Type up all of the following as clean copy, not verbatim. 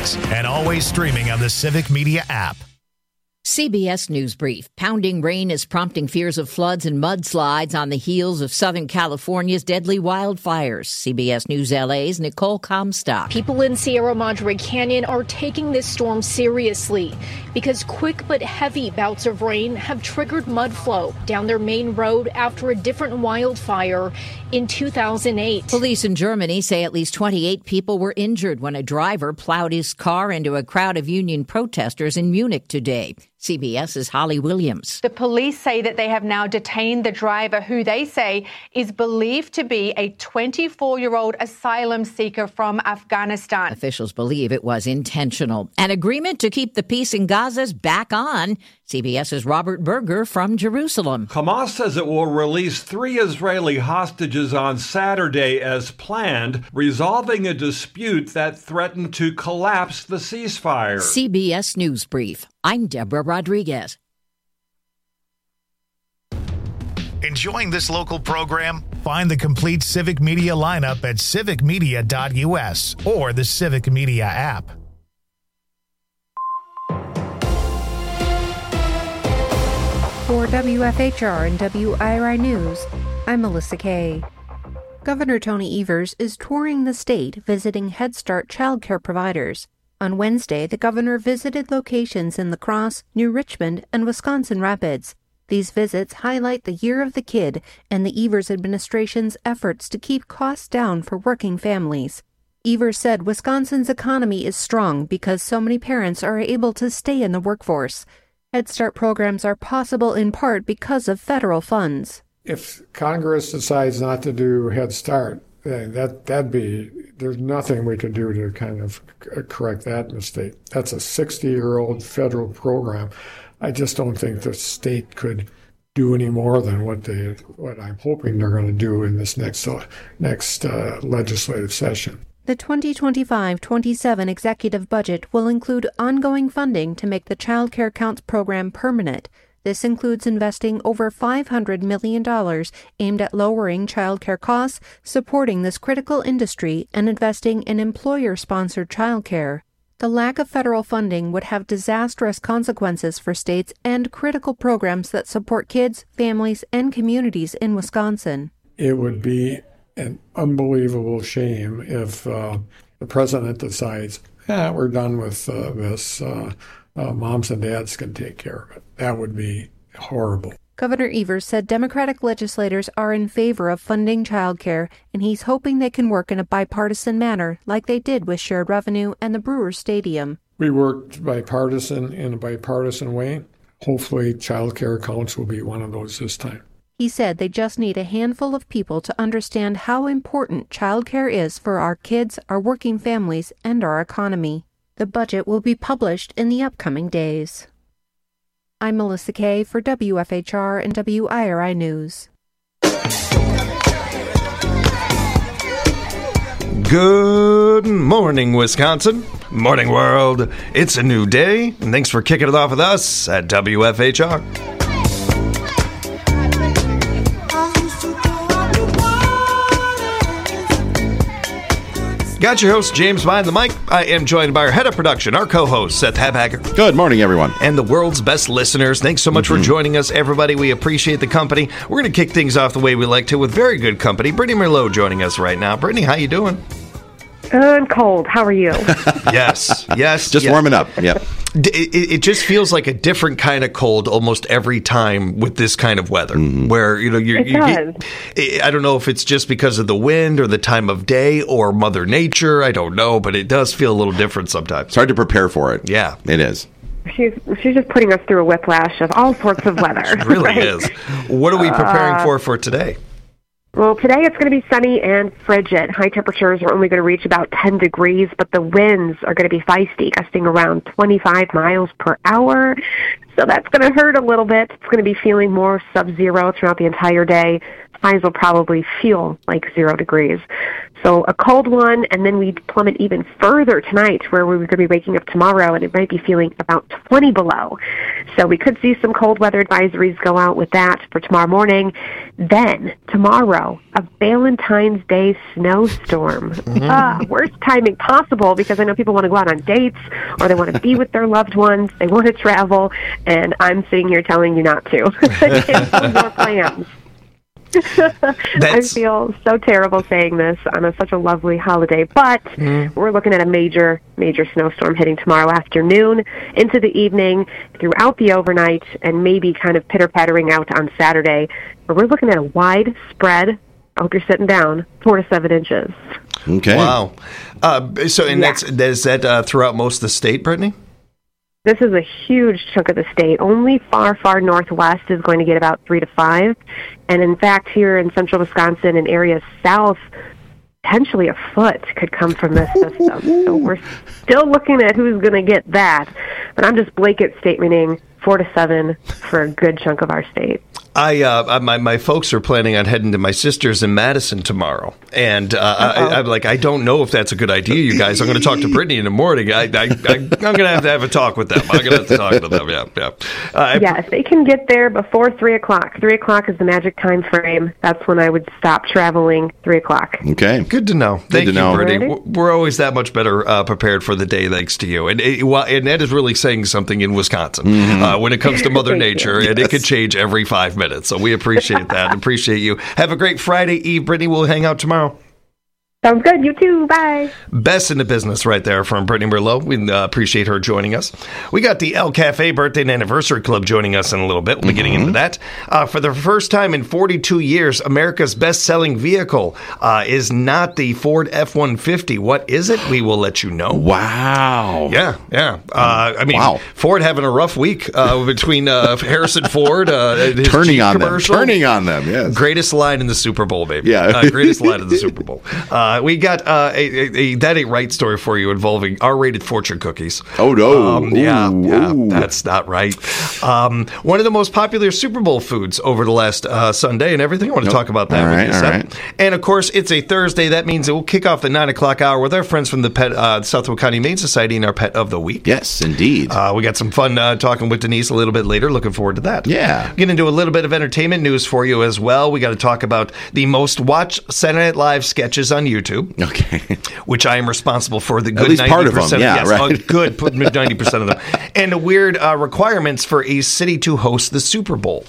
podcasts, and always streaming on the Civic Media app. CBS News Brief. Pounding rain is prompting fears of floods and mudslides on the heels of Southern California's deadly wildfires. CBS News LA's Nicole Comstock. People in Sierra Madre Canyon are taking this storm seriously because quick but heavy bouts of rain have triggered mud flow down their main road after a different wildfire in 2008. Police in Germany say at least 28 people were injured when a driver plowed his car into a crowd of union protesters in Munich today. CBS's Holly Williams. The police say that they have now detained the driver, who they say is believed to be a 24-year-old asylum seeker from Afghanistan. Officials believe it was intentional. An agreement to keep the peace in Gaza is back on. CBS's Robert Berger from Jerusalem. Hamas says it will release 3 Israeli hostages on Saturday as planned, resolving a dispute that threatened to collapse the ceasefire. CBS News Brief. I'm Deborah Rodriguez. Enjoying this local program? Find the complete Civic Media lineup at civicmedia.us or the Civic Media app. For WFHR and WIRI News, I'm Melissa Kay. Governor Tony Evers is touring the state visiting Head Start childcare providers. On Wednesday, the governor visited locations in La Crosse, New Richmond, and Wisconsin Rapids. These visits highlight the Year of the Kid and the Evers administration's efforts to keep costs down for working families. Evers said Wisconsin's economy is strong because so many parents are able to stay in the workforce. Head Start programs are possible in part because of federal funds. If Congress decides not to do Head Start, there's nothing we can do to kind of correct that mistake. That's a 60-year-old federal program. I just don't think the state could do any more than what I'm hoping they're going to do in this next legislative session. The 2025-27 executive budget will include ongoing funding to make the Child Care Counts program permanent. This includes investing over $500 million aimed at lowering child care costs, supporting this critical industry, and investing in employer-sponsored child care. The lack of federal funding would have disastrous consequences for states and critical programs that support kids, families, and communities in Wisconsin. It would be an unbelievable shame if the president decides, we're done with this. Moms and dads can take care of it. That would be horrible. Governor Evers said Democratic legislators are in favor of funding childcare, and he's hoping they can work in a bipartisan manner like they did with shared revenue and the Brewers Stadium. We worked in a bipartisan way. Hopefully Child Care Counts will be one of those this time. He said they just need a handful of people to understand how important childcare is for our kids, our working families, and our economy. The budget will be published in the upcoming days. I'm Melissa Kay for WFHR and WIRI News. Good morning, Wisconsin. Morning, world. It's a new day, and thanks for kicking it off with us at WFHR. Got your host, James behind the mic. I am joined by our head of production, our co-host, Seth Habhager. Good morning, everyone. And the world's best listeners. Thanks so much for joining us, everybody. We appreciate the company. We're going to kick things off the way we like to with very good company. Brittany Merlot joining us right now. Brittany, how you doing? I'm cold. How are you? Yes. Just warming up. Yep. It just feels like a different kind of cold almost every time with this kind of weather. Where I don't know if it's just because of the wind or the time of day or Mother Nature. I don't know, but it does feel a little different sometimes. It's hard to prepare for it. Yeah, it is. She's just putting us through a whiplash of all sorts of weather. It really is. What are we preparing for today? Well, today it's going to be sunny and frigid. High temperatures are only going to reach about 10 degrees, but the winds are going to be feisty, gusting around 25 miles per hour. So that's going to hurt a little bit. It's going to be feeling more sub-zero throughout the entire day. Highs will probably feel like 0 degrees. So a cold one, and then we plummet even further tonight, where we're going to be waking up tomorrow, and it might be feeling about 20 below. So we could see some cold weather advisories go out with that for tomorrow morning. Then, tomorrow, a Valentine's Day snowstorm. Worst timing possible, because I know people want to go out on dates, or they want to be with their loved ones, they want to travel, and I'm sitting here telling you not to. Cancel your plans. I feel so terrible saying this on such a lovely holiday, but we're looking at a major snowstorm hitting tomorrow afternoon into the evening, throughout the overnight, and maybe kind of pitter-pattering out on Saturday. But we're looking at a widespread, I hope you're sitting down, 4 to 7 inches. Okay. Wow. Is that throughout most of the state, Brittany? This is a huge chunk of the state. Only far northwest is going to get about 3 to 5. And in fact, here in central Wisconsin and areas south, potentially a foot could come from this system. So we're still looking at who's going to get that. But I'm just blanket statementing 4 to 7 for a good chunk of our state. My folks are planning on heading to my sister's in Madison tomorrow, and I'm like, I don't know if that's a good idea, you guys. I'm going to talk to Brittany in the morning. I'm going to have a talk with them. I'm going to have to talk to them. Yeah. If they can get there before 3 o'clock. 3 o'clock is the magic time frame. That's when I would stop traveling. 3 o'clock. Okay. Good to know. Thank you, Brittany. We're always that much better prepared for the day, thanks to you. And that is really saying something in Wisconsin when it comes to Mother Nature, and it could change every 5 minutes. So we appreciate that. Appreciate you. Have a great Friday Eve, Brittany. We'll hang out tomorrow. Sounds good. You too. Bye. Best in the business right there from Brittany Merlot. We appreciate her joining us. We got the El Cafe Birthday and Anniversary Club joining us in a little bit. We'll be getting into that. For the first time in 42 years, America's best-selling vehicle is not the Ford F-150. What is it? We will let you know. Wow. Yeah. Ford having a rough week between Harrison Ford, his turning on commercial. them, yes. Greatest line in the Super Bowl, baby. Yeah. Greatest line in the Super Bowl. We got a That Ain't Right story for you involving R-rated fortune cookies. Oh, no. That's not right. One of the most popular Super Bowl foods over the last Sunday and everything. I want to talk about that with you, Seth. And, of course, it's a Thursday. That means it will kick off the 9 o'clock hour with our friends from the Southwood County Humane Society and our Pet of the Week. Yes, indeed. We got some fun talking with Denise a little bit later. Looking forward to that. Yeah. Get into a little bit of entertainment news for you as well. We got to talk about the most watched Saturday Night Live sketches on YouTube. Okay. Which I am responsible for the good at least 90% part of them. Yes, right. Good 90% of them. And the weird requirements for a city to host the Super Bowl.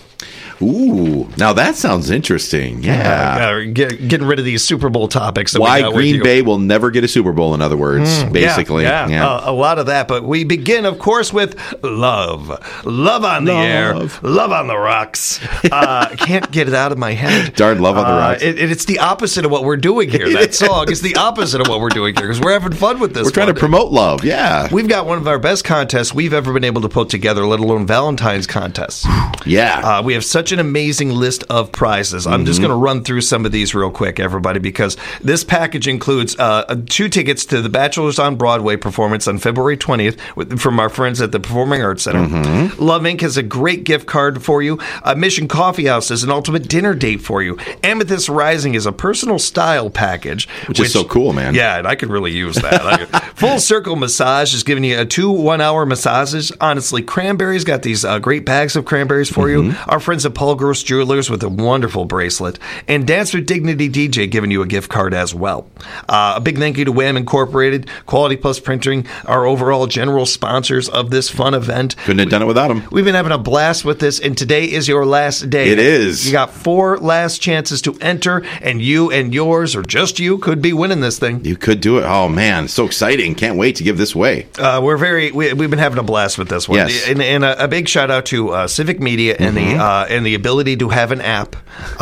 Ooh, now that sounds interesting. Yeah. Getting rid of these Super Bowl topics. Why Green Bay will never get a Super Bowl, in other words, basically. Yeah. A lot of that. But we begin, of course, with love. Love on the air. Love on the rocks. I can't get it out of my head. Darn Love on the Rocks. It's the opposite of what we're doing here. That song is the opposite of what we're doing here because we're having fun with this. We're trying to promote love. Yeah. We've got one of our best contests we've ever been able to put together, let alone Valentine's contests. Yeah. We have such an amazing list of prizes. I'm just going to run through some of these real quick, everybody, because this package includes 2 tickets to the Bachelors on Broadway performance on February 20th from our friends at the Performing Arts Center. Love Inc. has a great gift card for you. Mission Coffee House is an ultimate dinner date for you. Amethyst Rising is a personal style package. Which is so cool, man. Yeah, and I could really use that. Full Circle Massage is giving you 2 1-hour massages. Honestly, Cranberry's got these great bags of cranberries for you. Our friends at Paul Gross Jewelers with a wonderful bracelet. And Dance with Dignity DJ giving you a gift card as well. A big thank you to Wham Incorporated, Quality Plus Printing, our overall general sponsors of this fun event. Couldn't have done it without them. We've been having a blast with this, and today is your last day. It is. You got 4 last chances to enter, and you and yours, or just you, could be winning this thing. You could do it. Oh, man. So exciting. Can't wait to give this away. We've been having a blast with this one. Yes. And a big shout out to Civic Media and the ability to have an app.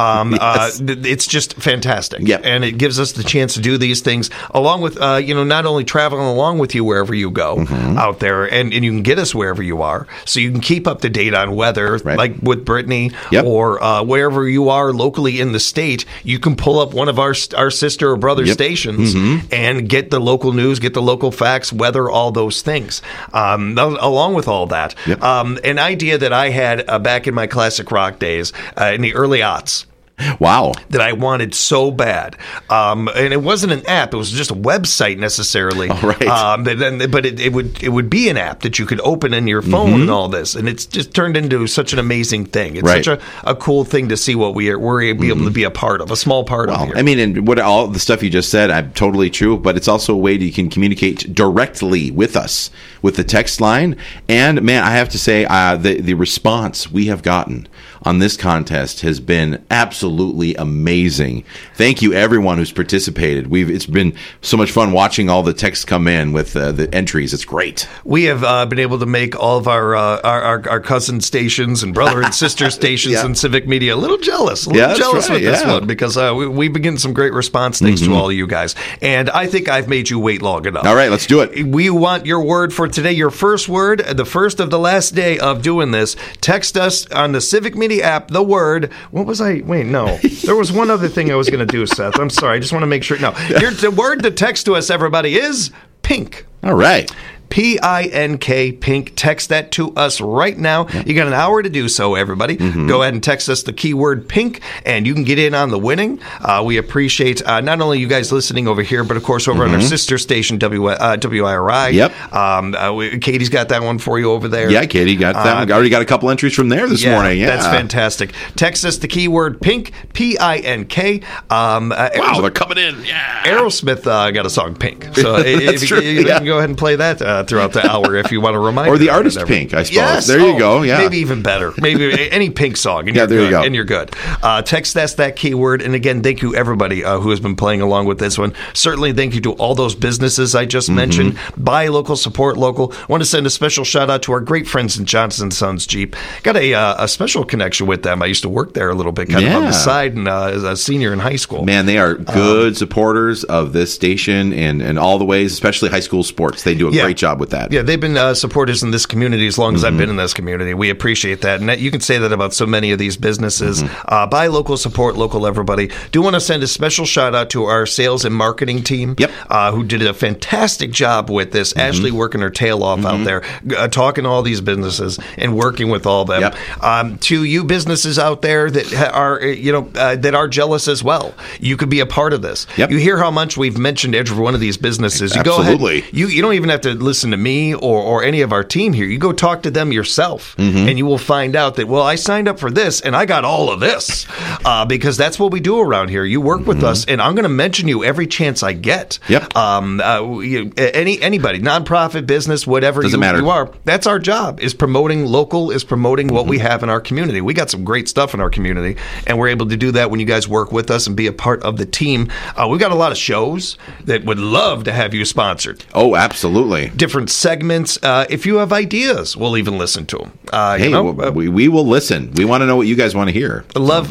Yes. It's just fantastic. Yep. And it gives us the chance to do these things along with, not only traveling along with you wherever you go out there, and you can get us wherever you are. So you can keep up to date on weather, like with Brittany, or wherever you are locally in the state. You can pull up one of our sister or brother stations and get the local news, get the local facts, weather, all those things. Along with all that, an idea that I had back in my classic rock days in the early aughts. Wow. That I wanted so bad. And it wasn't an app. It was just a website necessarily. Oh, right. But it would be an app that you could open in your phone and all this. And it's just turned into such an amazing thing. It's such a cool thing to see what we're able to be a part of, a small part of here. I mean, and what all the stuff you just said, I'm totally true, but it's also a way that you can communicate directly with us with the text line. And, man, I have to say, the response we have gotten on this contest has been absolutely amazing. Thank you, everyone who's participated. It's been so much fun watching all the texts come in with the entries. It's great. We have been able to make all of our cousin stations and brother and sister stations in Civic Media a little jealous with this one because we've been getting some great response thanks to all of you guys. And I think I've made you wait long enough. All right, let's do it. We want your word for today, your first word, the first of the last day of doing this. Text us on the Civic Media app, the word. What was I? Wait, no. There was one other thing I was going to do, Seth. I'm sorry. I just want to make sure. No. The word to text to us, everybody, is pink. All right. P-I-N-K, pink. Text that to us right now. Yep. You got an hour to do so, everybody. Go ahead and text us the keyword pink, and you can get in on the winning. We appreciate not only you guys listening over here, but, of course, over on our sister station, WIRI. Yep. Katie's got that one for you over there. Yeah, Katie got that one. Already got a couple entries from there this morning. Yeah, that's fantastic. Text us the keyword pink, P-I-N-K. Wow, they're coming in. Yeah. Aerosmith got a song, Pink. So That's true. You can go ahead and play that throughout the hour if you want to remind or the artist Pink, I suppose. Yes. There you go. Yeah, maybe even better. Maybe any Pink song. And there you go. And you're good. Text us that keyword. And again, thank you everybody who has been playing along with this one. Certainly, thank you to all those businesses I just mentioned. Buy local, support local. Want to send a special shout out to our great friends in Johnson Sons Jeep. Got a special connection with them. I used to work there a little bit, kind of on the side, and as a senior in high school. Man, they are good supporters of this station and all the ways, especially high school sports. They do a great job with that. Yeah, they've been supporters in this community as long as I've been in this community. We appreciate that. And you can say that about so many of these businesses. Buy local, support local, everybody. Do want to send a special shout out to our sales and marketing team who did a fantastic job with this. Ashley working her tail off out there, talking to all these businesses and working with all of them. To you businesses out there that are, that are jealous as well, you could be a part of this. You hear how much we've mentioned every one of these businesses. You go ahead. You don't even have to listen to me or any of our team here. You go talk to them yourself, and you will find out that, well, I signed up for this, and I got all of this, because that's what we do around here. You work with us, and I'm going to mention you every chance I get. Anybody, nonprofit, business, whatever you are, that's our job, is promoting local, is promoting what we have in our community. We got some great stuff in our community, and we're able to do that when you guys work with us and be a part of the team. We've got a lot of shows that would love to have you sponsored. Oh, absolutely. Different segments. If you have ideas, we'll even listen to them. We will listen. We want to know what you guys want to hear.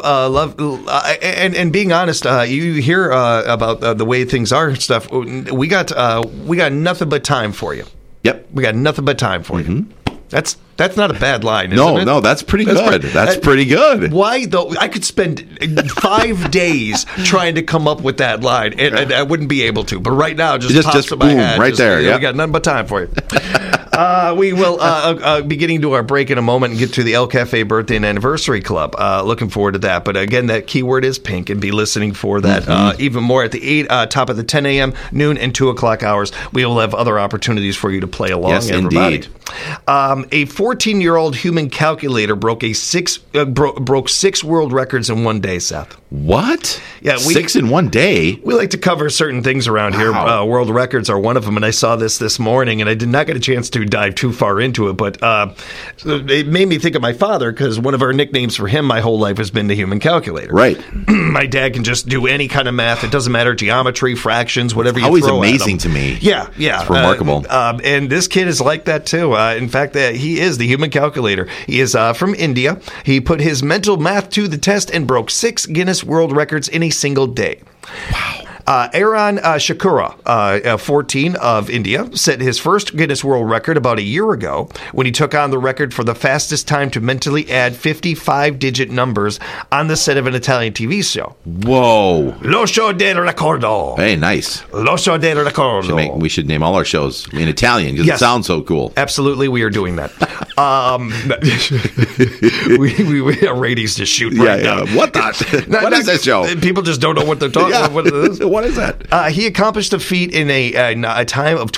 And being honest, you hear about the way things are and stuff. We got nothing but time for you. Yep, we got nothing but time for you. That's not a bad line, isn't it? No, that's pretty good. That's pretty good. Why, though? I could spend 5 days trying to come up with that line, and I wouldn't be able to. But right now, just pops in my head. Right there. We got nothing but time for you. We will be getting to our break in a moment and get to the El Cafe Birthday and Anniversary Club. Looking forward to that. But again, that keyword is pink, and be listening for that even more at the top of the 10 a.m., noon, and 2 o'clock hours. We will have other opportunities for you to play along. Yes, everybody. Indeed. A 14-year-old human calculator broke 6 world records in one day, Seth. What? Yeah, 6 in one day? We like to cover certain things around here. World records are one of them, and I saw this morning, and I did not get a chance to dive too far into it, but it made me think of my father, because one of our nicknames for him my whole life has been the human calculator. Right. My dad can just do any kind of math. It doesn't matter, geometry, fractions, whatever you throw at him. Always amazing to me. Yeah. It's remarkable. And this kid is like that, too. In fact, he is the human calculator. He is from India. He put his mental math to the test and broke 6 Guinness World Records in a single day. Wow. Aaron Shakura, 14, of India, set his first Guinness World Record about a year ago when he took on the record for the fastest time to mentally add 55-digit numbers on the set of an Italian TV show. Whoa. Lo show del ricordo. Hey, nice. Lo show del ricordo. We should name all our shows in Italian because it sounds so cool. Absolutely, we are doing that. We are ratings to shoot right now. What the? What is this show? People just don't know what they're talking about. What is that? He accomplished a feat in a time of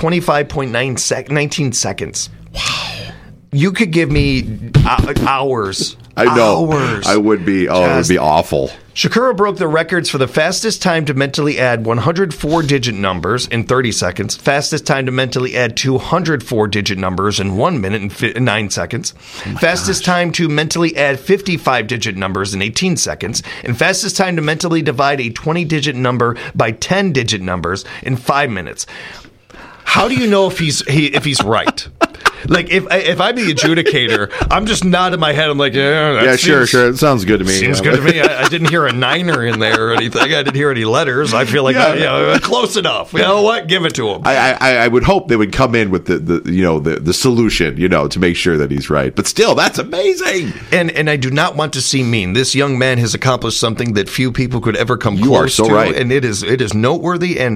25.19 seconds. Wow. You could give me hours. I know. Hours. I would be. Oh, it would be awful. Shakura broke the records for the fastest time to mentally add 104-digit numbers in 30 seconds, fastest time to mentally add 204-digit numbers in 1 minute and 9 seconds, fastest time to mentally add 55-digit numbers in 18 seconds, and fastest time to mentally divide a 20-digit number by 10-digit numbers in 5 minutes. How do you know if he's right? Like, if I'm the adjudicator, I'm just nodding my head. I'm like, sure. It sounds good to me. Seems good to me. I didn't hear a niner in there or anything. I didn't hear any letters. I feel like, close enough. You know what? Give it to him. I would hope they would come in with the solution, to make sure that he's right. But still, that's amazing. And I do not want to seem mean. This young man has accomplished something that few people could ever come close to. You are so right. And it is noteworthy and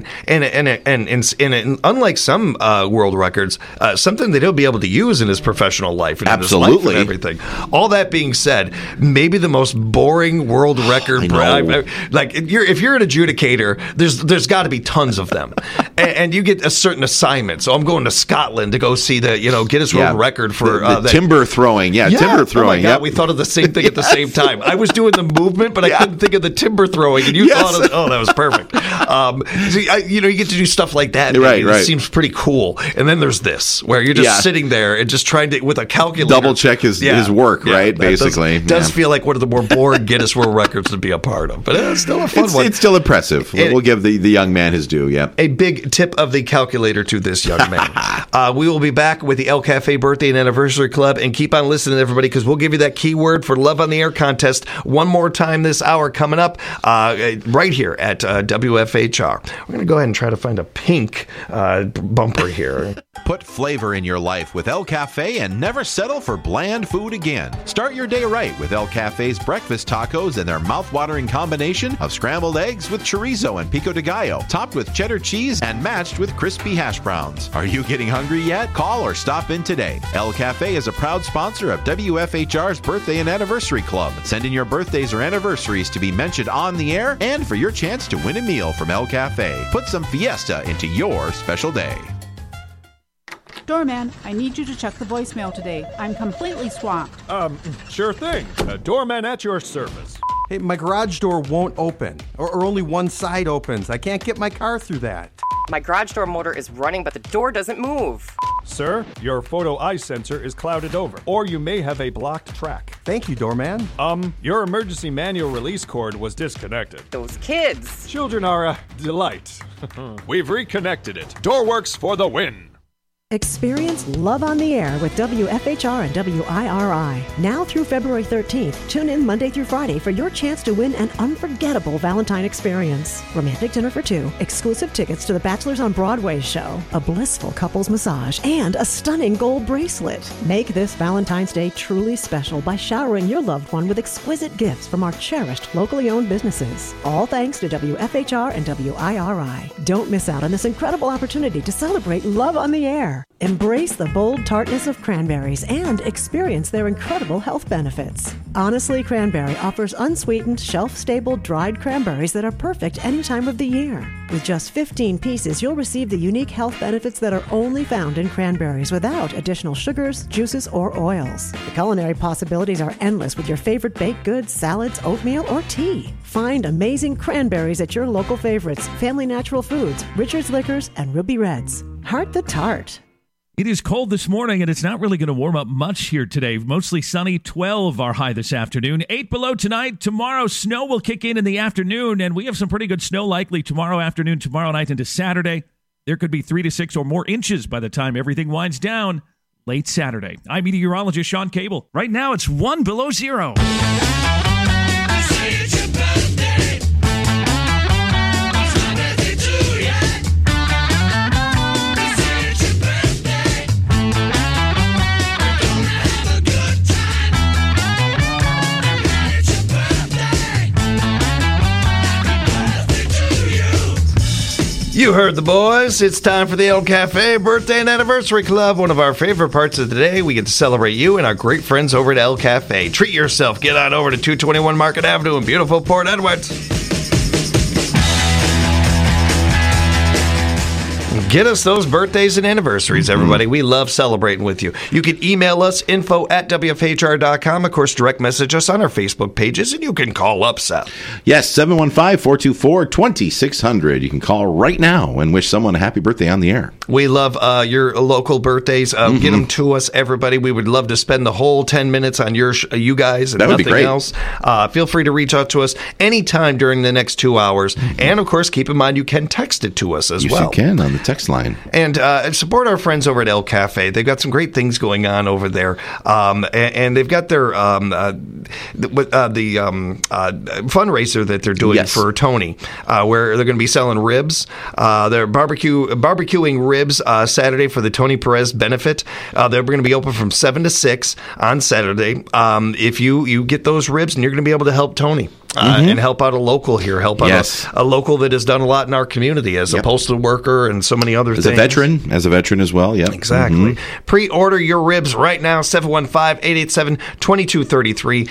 unlike some world records, something that he'll be able to use in his professional life and Absolutely. in his life and everything. All that being said, maybe the most boring world record. If you're an adjudicator, there's got to be tons of them, and you get a certain assignment. So I'm going to Scotland to go see the Guinness World Record for the timber throwing. Timber throwing. Oh my God, we thought of the same thing at the same time. I was doing the movement, but I couldn't think of the timber throwing, and you thought of that was perfect. You get to do stuff like that. Right. It seems pretty cool. And then there's this where you're just sitting there and just trying to, with a calculator, double check his work, right? Basically, does feel like one of the more boring Guinness World Records to be a part of, but it's still a fun one. It's still impressive. We'll give the young man his due. Yeah, a big tip of the calculator to this young man. We will be back with the El Cafe Birthday and Anniversary Club, and keep on listening, everybody, because we'll give you that keyword for Love on the Air contest one more time this hour coming up right here at WFHR. We're going to go ahead and try to find a pink bumper here. Put flavor in your life with El Cafe and never settle for bland food again. Start your day right with El Cafe's breakfast tacos and their mouth-watering combination of scrambled eggs with chorizo and pico de gallo, topped with cheddar cheese and matched with crispy hash browns. Are you getting hungry yet? Call or stop in today. El Cafe is a proud sponsor of WFHR's Birthday and Anniversary Club. Send in your birthdays or anniversaries to be mentioned on the air and for your chance to win a meal from El Cafe. Put some fiesta into your special day. Doorman, I need you to check the voicemail today. I'm completely swamped. Sure thing. Doorman at your service. Hey, my garage door won't open, or only one side opens. I can't get my car through that. My garage door motor is running, but the door doesn't move. Sir, your photo eye sensor is clouded over, or you may have a blocked track. Thank you, Doorman. Your emergency manual release cord was disconnected. Those kids. Children are a delight. We've reconnected it. Doorworks for the win. Experience Love on the Air with WFHR and WIRI. Now through February 13th, tune in Monday through Friday for your chance to win an unforgettable Valentine experience. Romantic dinner for two, exclusive tickets to the Bachelors on Broadway show, a blissful couples massage, and a stunning gold bracelet. Make this Valentine's Day truly special by showering your loved one with exquisite gifts from our cherished locally owned businesses. All thanks to WFHR and WIRI. Don't miss out on this incredible opportunity to celebrate Love on the Air. Embrace the bold tartness of cranberries and experience their incredible health benefits. Honestly Cranberry offers unsweetened, shelf-stable, dried cranberries that are perfect any time of the year. With just 15 pieces, you'll receive the unique health benefits that are only found in cranberries without additional sugars, juices, or oils. The culinary possibilities are endless with your favorite baked goods, salads, oatmeal, or tea. Find amazing cranberries at your local favorites, Family Natural Foods, Richard's Liquors, and Ruby Reds. Heart the Tart. It is cold this morning, and it's not really going to warm up much here today. Mostly sunny, 12 our high this afternoon, 8 below tonight. Tomorrow, snow will kick in the afternoon, and we have some pretty good snow likely tomorrow afternoon, tomorrow night into Saturday. There could be 3 to 6 or more inches by the time everything winds down late Saturday. I'm meteorologist Sean Cable. Right now, it's 1 below zero. You heard the boys. It's time for the El Cafe Birthday and Anniversary Club. One of our favorite parts of the day. We get to celebrate you and our great friends over at El Cafe. Treat yourself. Get on over to 221 Market Avenue in beautiful Port Edwards. Get us those birthdays and anniversaries, everybody. We love celebrating with you. You can email us, info@wfhr.com. Of course, direct message us on our Facebook pages, and you can call up, Seth. Yes, 715-424-2600. You can call right now and wish someone a happy birthday on the air. We love your local birthdays. Get them to us, everybody. We would love to spend the whole 10 minutes on you guys and nothing else. Feel free to reach out to us anytime during the next 2 hours. And, of course, keep in mind you can text it to us as well. Yes, you can on the text line. And support our friends over at El Cafe. They've got some great things going on over there. And they've got their fundraiser that they're doing for Tony, where they're going to be selling ribs. They're barbecuing ribs Saturday for the Tony Perez benefit. They're going to be open from 7 to 6 on Saturday. If you get those ribs, and you're going to be able to help Tony. And help out a local here, help out a local that has done a lot in our community as a postal worker and so many other things. As a veteran as well, yeah. Exactly. Pre-order your ribs right now, 715-887-2233,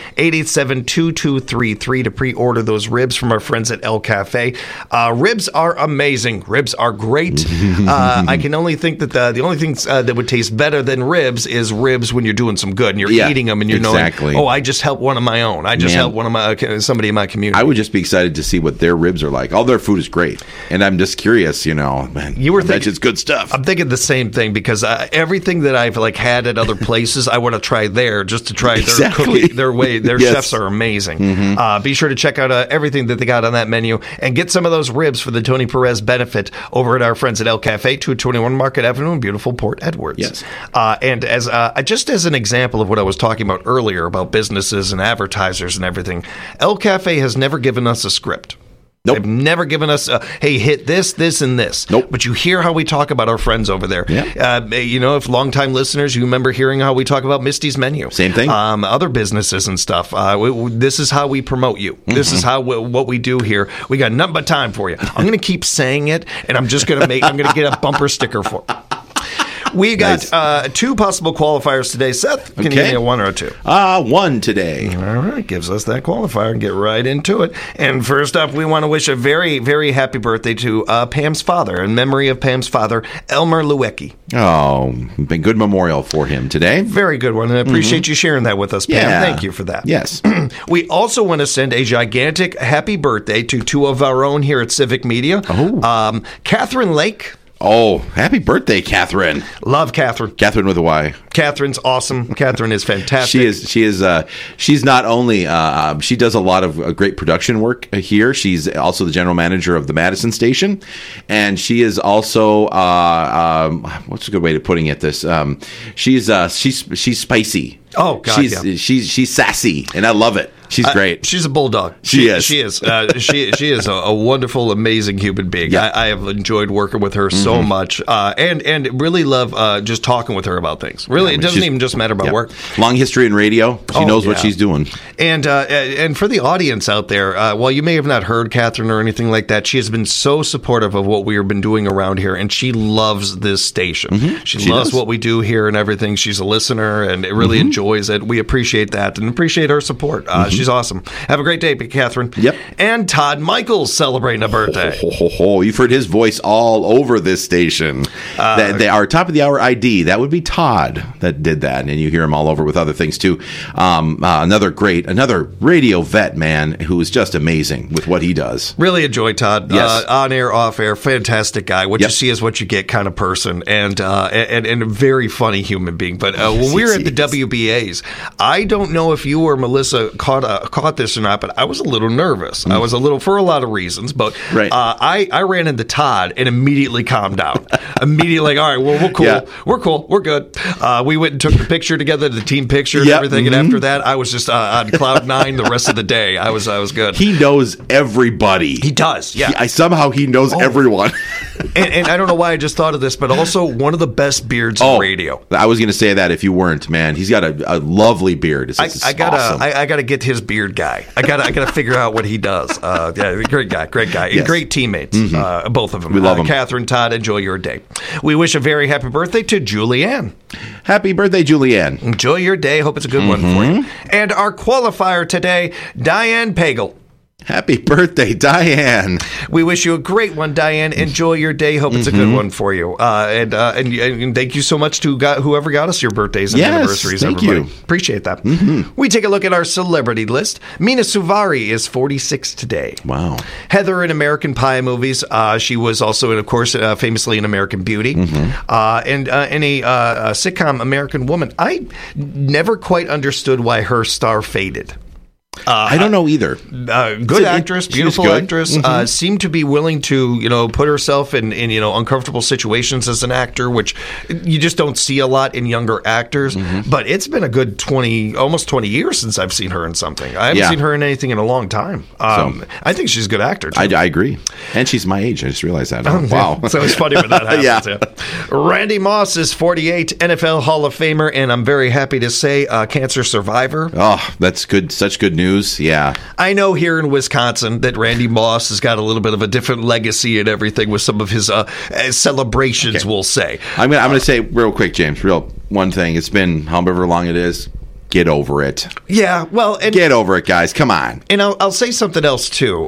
887-2233 to pre-order those ribs from our friends at El Cafe. Ribs are amazing. Ribs are great. I can only think that the only thing that would taste better than ribs is ribs when you're doing some good and you're eating them and you're knowing, oh, I just helped one of my own. I just helped one of my somebody in my community. I would just be excited to see what their ribs are like. All their food is great, and I'm just curious. Man, you were thinking it's good stuff. I'm thinking the same thing because everything that I've had at other places, I want to try there just to try their cooking, their way. Their chefs are amazing. Be sure to check out everything that they got on that menu and get some of those ribs for the Tony Perez benefit over at our friends at El Cafe, 221 Market Avenue in beautiful Port Edwards. Yes, and as just as an example of what I was talking about earlier about businesses and advertisers and everything, El Cafe has never given us a script. Nope. They've never given us hey, hit this, this, and this. Nope. But you hear how we talk about our friends over there. Yeah. If longtime listeners, you remember hearing how we talk about Misty's Menu. Same thing. Other businesses and stuff. This is how we promote you. This is how what we do here. We got nothing but time for you. I'm going to keep saying it, and I'm just going to I'm going to get a bumper sticker for it. We got 2 possible qualifiers today. Seth, can you give me a 1 or a 2? 1 today. All right, gives us that qualifier and get right into it. And first up, we want to wish a very, very happy birthday to Pam's father, in memory of Pam's father, Elmer Luecki. Oh, been good memorial for him today. Very good one, and I appreciate you sharing that with us, Pam. Yeah. Thank you for that. Yes. We also want to send a gigantic happy birthday to 2 of our own here at Civic Media. Oh. Catherine Lake. Oh, happy birthday, Catherine. Love Catherine. Catherine with a Y. Catherine's awesome. Catherine is fantastic. She is. She's not only she does a lot of great production work here. She's also the general manager of the Madison station, and she is also what's a good way to putting it? She's spicy. Oh God, she's sassy, and I love it. She's great. She's a bulldog. She is. She is. She is a wonderful, amazing human being. Yeah. I have enjoyed working with her so much, and really love just talking with her about things. Really, it doesn't even just matter about work. Long history in radio. She knows what she's doing. And for the audience out there, while you may have not heard Catherine or anything like that, she has been so supportive of what we have been doing around here, and she loves this station. She loves what we do here and everything. She's a listener and really enjoys it. We appreciate that and appreciate her support. She's awesome. Have a great day, Catherine. Yep. And Todd Michaels celebrating a birthday. You've heard his voice all over this station. Our top of the hour ID, that would be Todd that did that, and you hear him all over with other things too. Another radio vet, man, who is just amazing with what he does. Really enjoy Todd. Yes. On air, off air, fantastic guy. What you see is what you get kind of person, and a very funny human being. But when we were at the WBAs, I don't know if you or Melissa caught this or not, but I was a little nervous. I was a little, for a lot of reasons, but I ran into Todd and immediately calmed down. Immediately, all right, well, we're cool. Yeah. We're cool. We're good. We went and took the picture together, the team picture and everything, and after that, I was just on cloud 9 the rest of the day. I was good. He knows everybody. He does, yeah. Somehow he knows everyone. and I don't know why I just thought of this, but also one of the best beards in radio. I was going to say that if you weren't, man. He's got a lovely beard. It's I gotta get his his beard guy. I gotta figure out what he does. Yeah, great guy, Yes. and great teammates, both of them. We love them. Catherine, Todd, enjoy your day. We wish a very happy birthday to Julianne. Happy birthday, Julianne. Enjoy your day. Hope it's a good one for you. And our qualifier today, Diane Pagel. Happy birthday, Diane. We wish you a great one, Diane. Enjoy your day. Hope it's a good one for you. And thank you so much to whoever got us your birthdays and anniversaries. Thank everybody. you. Appreciate that. We take a look at our celebrity list. Mina Suvari is 46 today. Wow. Heather in American Pie movies. She was also, of course, famously in American Beauty. And in a sitcom, American Woman. I never quite understood why her star faded. I don't know either. Good actress, beautiful actress, seemed to be willing to, put herself in uncomfortable situations as an actor, which you just don't see a lot in younger actors. But it's been a good almost 20 years since I've seen her in something. I haven't seen her in anything in a long time. I think she's a good actor, too. I agree. And she's my age. I just realized that. Wow. So it's funny when that happens. Randy Moss is 48, NFL Hall of Famer, and I'm very happy to say cancer survivor. Oh, that's good. Such good news. Yeah. I know here in Wisconsin that Randy Moss has got a little bit of a different legacy and everything with some of his celebrations, we'll say. I'm gonna say real quick, James, one thing. It's been however long it is. Get over it. Yeah, well, get over it, guys. Come on. And I'll say something else too.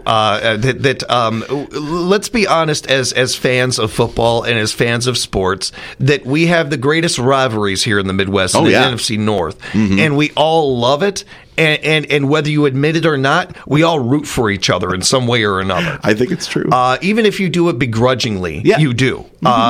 Let's be honest, as fans of football and as fans of sports, that we have the greatest rivalries here in the Midwest and the NFC North, and we all love it. And whether you admit it or not, we all root for each other in some way or another. I think it's true. Even if you do it begrudgingly, you do.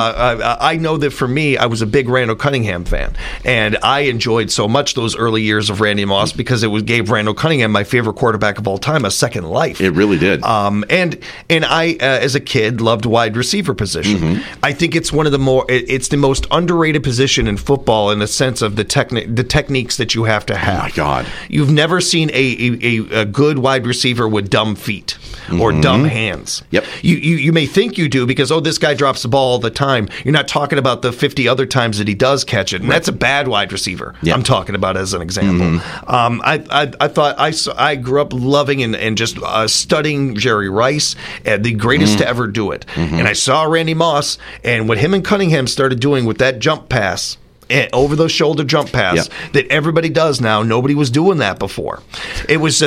I know that for me, I was a big Randall Cunningham fan, and I enjoyed so much those early years of Randy Moss because it gave Randall Cunningham, my favorite quarterback of all time, a second life. It really did. And I, as a kid, loved wide receiver position. I think it's it's the most underrated position in football in the sense of the techniques that you have to have. Oh my God. You've never seen a good wide receiver with dumb feet or dumb hands. Yep. You may think you do because, this guy drops the ball all the time. You're not talking about the 50 other times that he does catch it. And that's a bad wide receiver. Yep. I'm talking about as an example. I thought I grew up loving and just studying Jerry Rice, the greatest to ever do it. And I saw Randy Moss, and what him and Cunningham started doing with that jump pass, over the shoulder jump pass that everybody does now. Nobody was doing that before. It was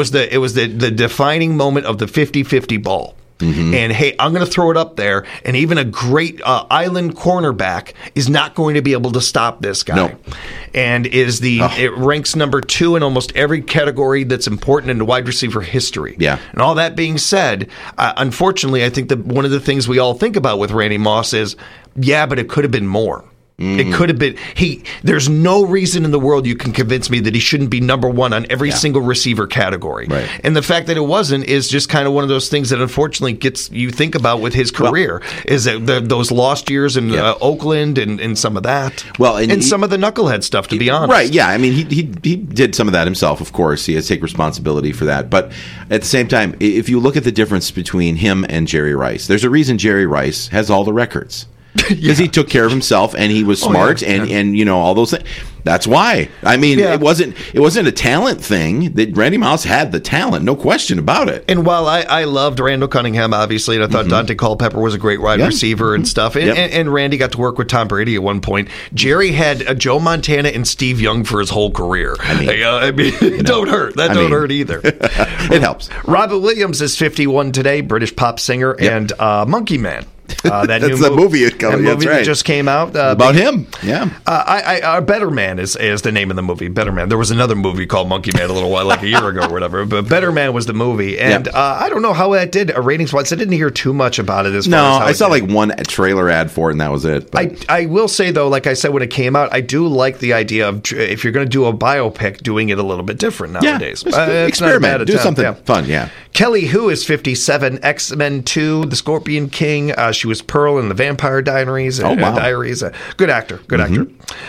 the defining moment of the 50-50 ball. And hey, I'm going to throw it up there, and even a great island cornerback is not going to be able to stop this guy. No. And it ranks number 2 in almost every category that's important in the wide receiver history. Yeah. And all that being said, unfortunately, I think that one of the things we all think about with Randy Moss is, but it could have been more. It could have been there's no reason in the world you can convince me that he shouldn't be number 1 on every single receiver category. Right. And the fact that it wasn't is just kind of one of those things that unfortunately gets you think about with his career, is that those lost years in Oakland and some of that. Well, and some of the knucklehead stuff, to be honest. Right, yeah. I mean, he did some of that himself, of course. He has to take responsibility for that. But at the same time, if you look at the difference between him and Jerry Rice, there's a reason Jerry Rice has all the records. Because he took care of himself and he was smart and all those things. That's why. I mean, it wasn't a talent thing. That Randy Moss had the talent, no question about it. And while I loved Randall Cunningham, obviously, and I thought Dante Culpepper was a great wide receiver and stuff, and Randy got to work with Tom Brady at one point, Jerry had Joe Montana and Steve Young for his whole career. I mean it don't hurt. That don't hurt either. It helps. Robin Williams is 51 today, British pop singer, and Monkey Man. That's the movie that just came out about him. Yeah, Better Man is the name of the movie. Better Man. There was another movie called Monkey Man a little while, like a year ago or whatever. But Better Man was the movie, and I don't know how that did ratings wise. I didn't hear too much about it. I saw like one trailer ad for it, and that was it. But I will say though, like I said when it came out, I do like the idea of if you're going to do a biopic, doing it a little bit different nowadays. Experiment, do something fun. Yeah. Kelly Hu is 57. X-Men 2, The Scorpion King. She was Pearl in the Vampire Diaries. Oh, wow. Diaries. Good actor. Good actor.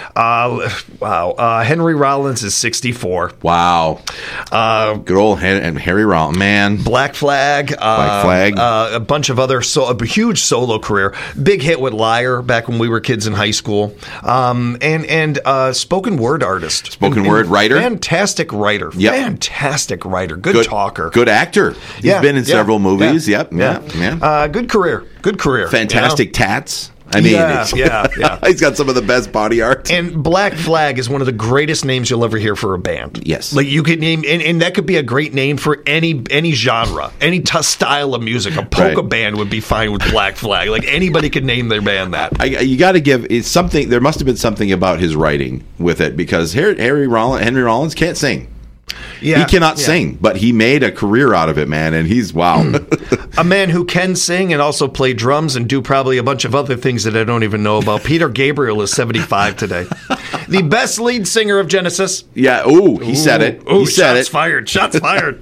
Wow. Henry Rollins is 64. Wow. Good old Harry Rollins, man. Black Flag. A bunch of other, a huge solo career. Big hit with Liar back when we were kids in high school. And spoken word artist. Spoken word writer. Fantastic writer. Yep. Fantastic writer. Good talker. Good actor. He's been in several movies. Yep. Yeah. Good career. Good career. Fantastic tats. I mean, he's got some of the best body art. And Black Flag is one of the greatest names you'll ever hear for a band. Yes. Like you could name, and that could be a great name for any genre, any style of music. A polka band would be fine with Black Flag. Like anybody could name their band that. You got to give it's something. There must have been something about his writing with it because Henry Rollins can't sing. Yeah, he cannot sing, but he made a career out of it, man, and he's wow. A man who can sing and also play drums and do probably a bunch of other things that I don't even know about. Peter Gabriel is 75 today. The best lead singer of Genesis. Yeah, he said it. He said shots fired. Shots fired.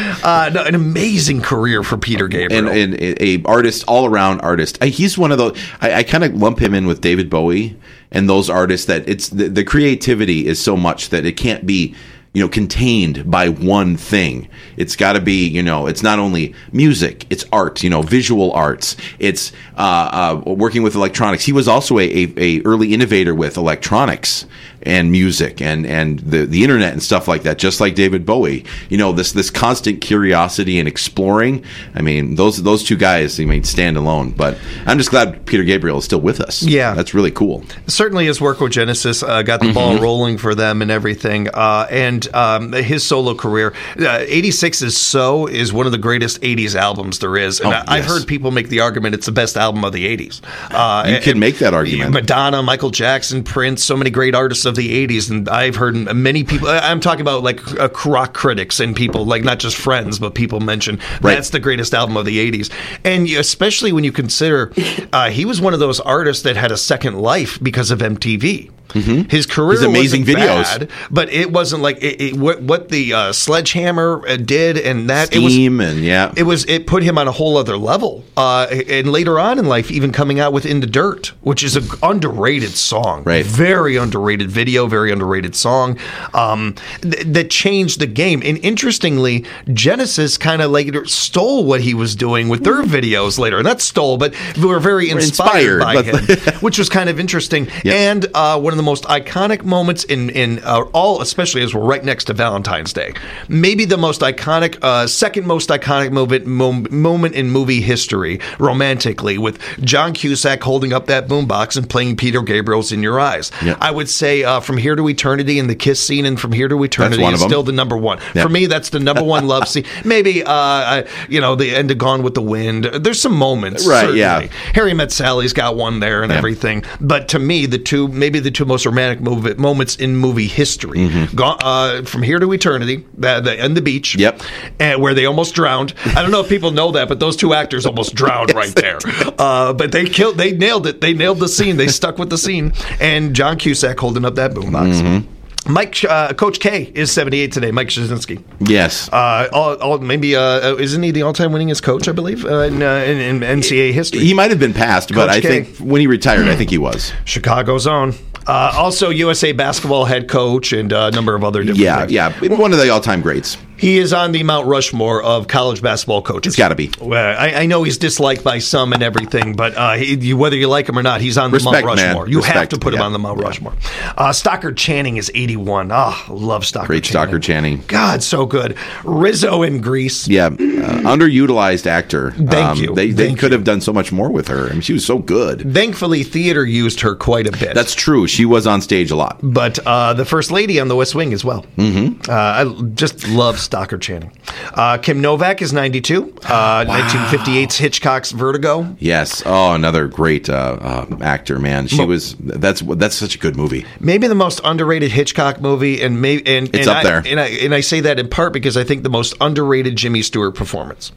An amazing career for Peter Gabriel. And a artist, all-around artist. He's one of those, I kind of lump him in with David Bowie and those artists that it's the creativity is so much that it can't be contained by one thing. It's got to be, it's not only music, it's art, visual arts. It's working with electronics. He was also a early innovator with electronics and music and the internet and stuff like that, just like David Bowie. This constant curiosity and exploring. I mean, those two guys, stand alone. But I'm just glad Peter Gabriel is still with us. Yeah. That's really cool. Certainly his work with Genesis got the ball rolling for them and everything. And his solo career, 86 is one of the greatest 80s albums there is. And I've heard people make the argument it's the best album of the 80s. You can make that argument. Madonna, Michael Jackson, Prince, so many great artists of the 80s. And I've heard many people, I'm talking about like rock critics and people, like not just friends, but people mention that's the greatest album of the 80s. And especially when you consider he was one of those artists that had a second life because of MTV. His career His amazing wasn't videos, bad, but it wasn't like what the Sledgehammer did, and that Steam, it put him on a whole other level. And later on in life, even coming out with "In the Dirt," which is an underrated song, very underrated video, very underrated song that changed the game. And interestingly, Genesis kind of later stole what he was doing with their videos later. Not stole, but were very inspired by him, which was kind of interesting. And one of the most iconic moments in all, especially as we're right next to Valentine's Day, maybe the most iconic, second most iconic moment in movie history, romantically, with John Cusack holding up that boombox and playing Peter Gabriel's "In Your Eyes." I would say "From Here to Eternity" and the kiss scene and "From Here to Eternity" is still the number one. For me, that's the number one love scene. Maybe the end of Gone with the Wind. There's some moments, certainly. Harry Met Sally's got one there and everything. But to me, the two most romantic moments in movie history. From Here to Eternity, and the beach, and where they almost drowned. I don't know if people know that, but those two actors almost drowned right there. But they nailed it. They nailed the scene. They stuck with the scene. And John Cusack holding up that boombox. Coach K is 78 today. Mike Krzyzewski. Yes. Isn't he the all-time winningest coach, I believe, in NCAA history? He might have been past, but I think when he retired, I think he was. Chicago's own. Also USA basketball head coach and a number of other different things. One of the all-time greats. He is on the Mount Rushmore of college basketball coaches. It's got to be. I know he's disliked by some and everything, but whether you like him or not, he's on the Mount Rushmore. You have to put him on the Mount Rushmore. Stockard Channing is 81. Love Stockard Great Channing. Stockard Channing. God, so good. Rizzo in Grease. Underutilized actor. Thank you. They could have done so much more with her. I mean, she was so good. Thankfully, theater used her quite a bit. That's true. She was on stage a lot. But the First Lady on The West Wing as well. I just love Stockard Channing. Kim Novak is 92. 1958's Hitchcock's Vertigo. Yes. Oh, another great actor, man. She was. That's such a good movie. Maybe the most underrated Hitchcock movie, and it's up there. And I say that in part because I think the most underrated Jimmy Stewart performance.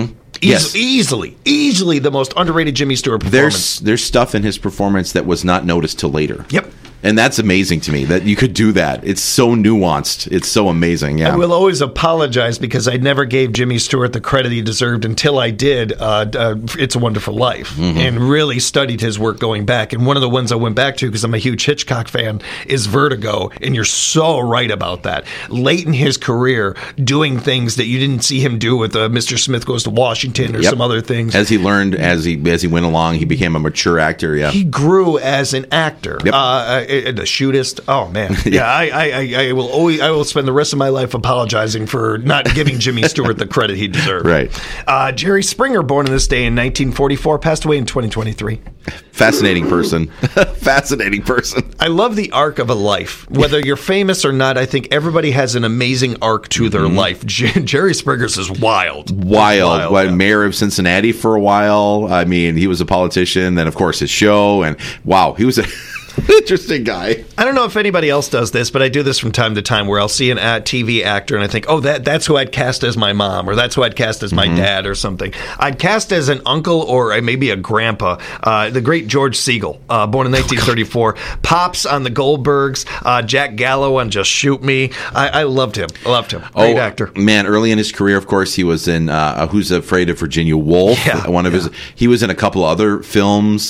Easily the most underrated Jimmy Stewart performance. There's stuff in his performance that was not noticed till later. Yep. And that's amazing to me that you could do that. It's so nuanced. It's so amazing. Yeah. I will always apologize because I never gave Jimmy Stewart the credit he deserved until I did It's a Wonderful Life and really studied his work going back. And one of the ones I went back to, because I'm a huge Hitchcock fan, is Vertigo. And you're so right about that. Late in his career, doing things that you didn't see him do with Mr. Smith Goes to Washington or some other things. As he learned, as he went along, he became a mature actor. Yeah, he grew as an actor. Yep. The Shootist. Oh man, yeah. I will spend the rest of my life apologizing for not giving Jimmy Stewart the credit he deserved. Right. Jerry Springer, born on this day in 1944, passed away in 2023. Fascinating person. Fascinating person. I love the arc of a life. Whether you're famous or not, I think everybody has an amazing arc to their life. Jerry Springer's is wild. Mayor of Cincinnati for a while. I mean, he was a politician. Then, of course, his show. And wow, he was a interesting guy. I don't know if anybody else does this, but I do this from time to time where I'll see an TV actor and I think, oh, that's who I'd cast as my mom, or that's who I'd cast as my dad or something. I'd cast as an uncle or maybe a grandpa. The great George Segal, born in 1934. Pops on the Goldbergs. Jack Gallo on Just Shoot Me. I loved him. Great actor. Man, early in his career, of course, he was in Who's Afraid of Virginia Woolf. He was in a couple other films.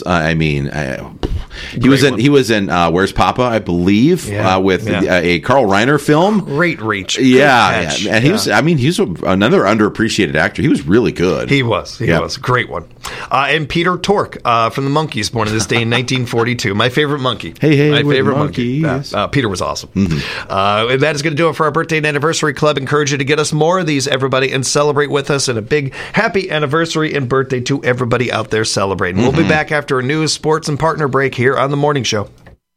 He was in Where's Papa, I believe, with a Carl Reiner film. Great reach. Yeah. And he was another underappreciated actor. He was really good. He was. He was. Great one. And Peter Tork from the Monkees, born on this day in 1942. My favorite monkey. My favorite monkey. Peter was awesome. And that is going to do it for our birthday and anniversary club. Encourage you to get us more of these, everybody, and celebrate with us. And a big happy anniversary and birthday to everybody out there celebrating. We'll be back after a news, sports, and partner break here on The Morning Show.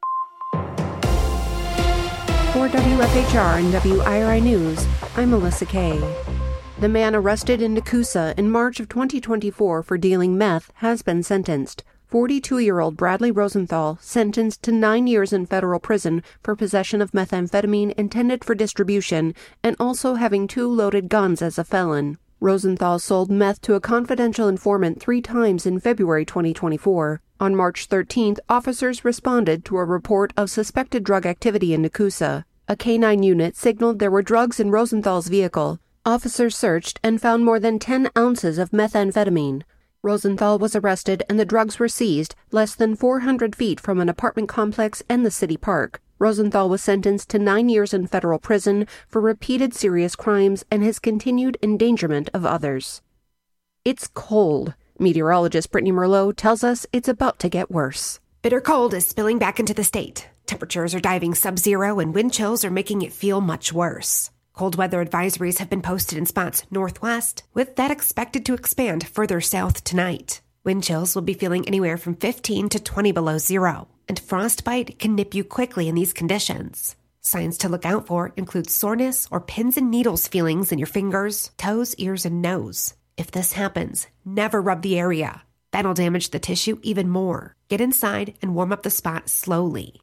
For WFHR and WIRI News, I'm Melissa Kay. The man arrested in Nakusa in March of 2024 for dealing meth has been sentenced. 42-year-old Bradley Rosenthal sentenced to 9 years in federal prison for possession of methamphetamine intended for distribution and also having 2 loaded guns as a felon. Rosenthal sold meth to a confidential informant 3 times in February 2024. On March 13th, officers responded to a report of suspected drug activity in Nakusa. A K-9 unit signaled there were drugs in Rosenthal's vehicle. Officers searched and found more than 10 ounces of methamphetamine. Rosenthal was arrested and the drugs were seized less than 400 feet from an apartment complex and the city park. Rosenthal was sentenced to 9 years in federal prison for repeated serious crimes and his continued endangerment of others. It's cold. Meteorologist Brittany Merlot tells us it's about to get worse. Bitter cold is spilling back into the state. Temperatures are diving sub-zero and wind chills are making it feel much worse. Cold weather advisories have been posted in spots northwest, with that expected to expand further south tonight. Wind chills will be feeling anywhere from 15 to 20 below zero, and frostbite can nip you quickly in these conditions. Signs to look out for include soreness or pins and needles feelings in your fingers, toes, ears, and nose. If this happens, never rub the area. That'll damage the tissue even more. Get inside and warm up the spot slowly.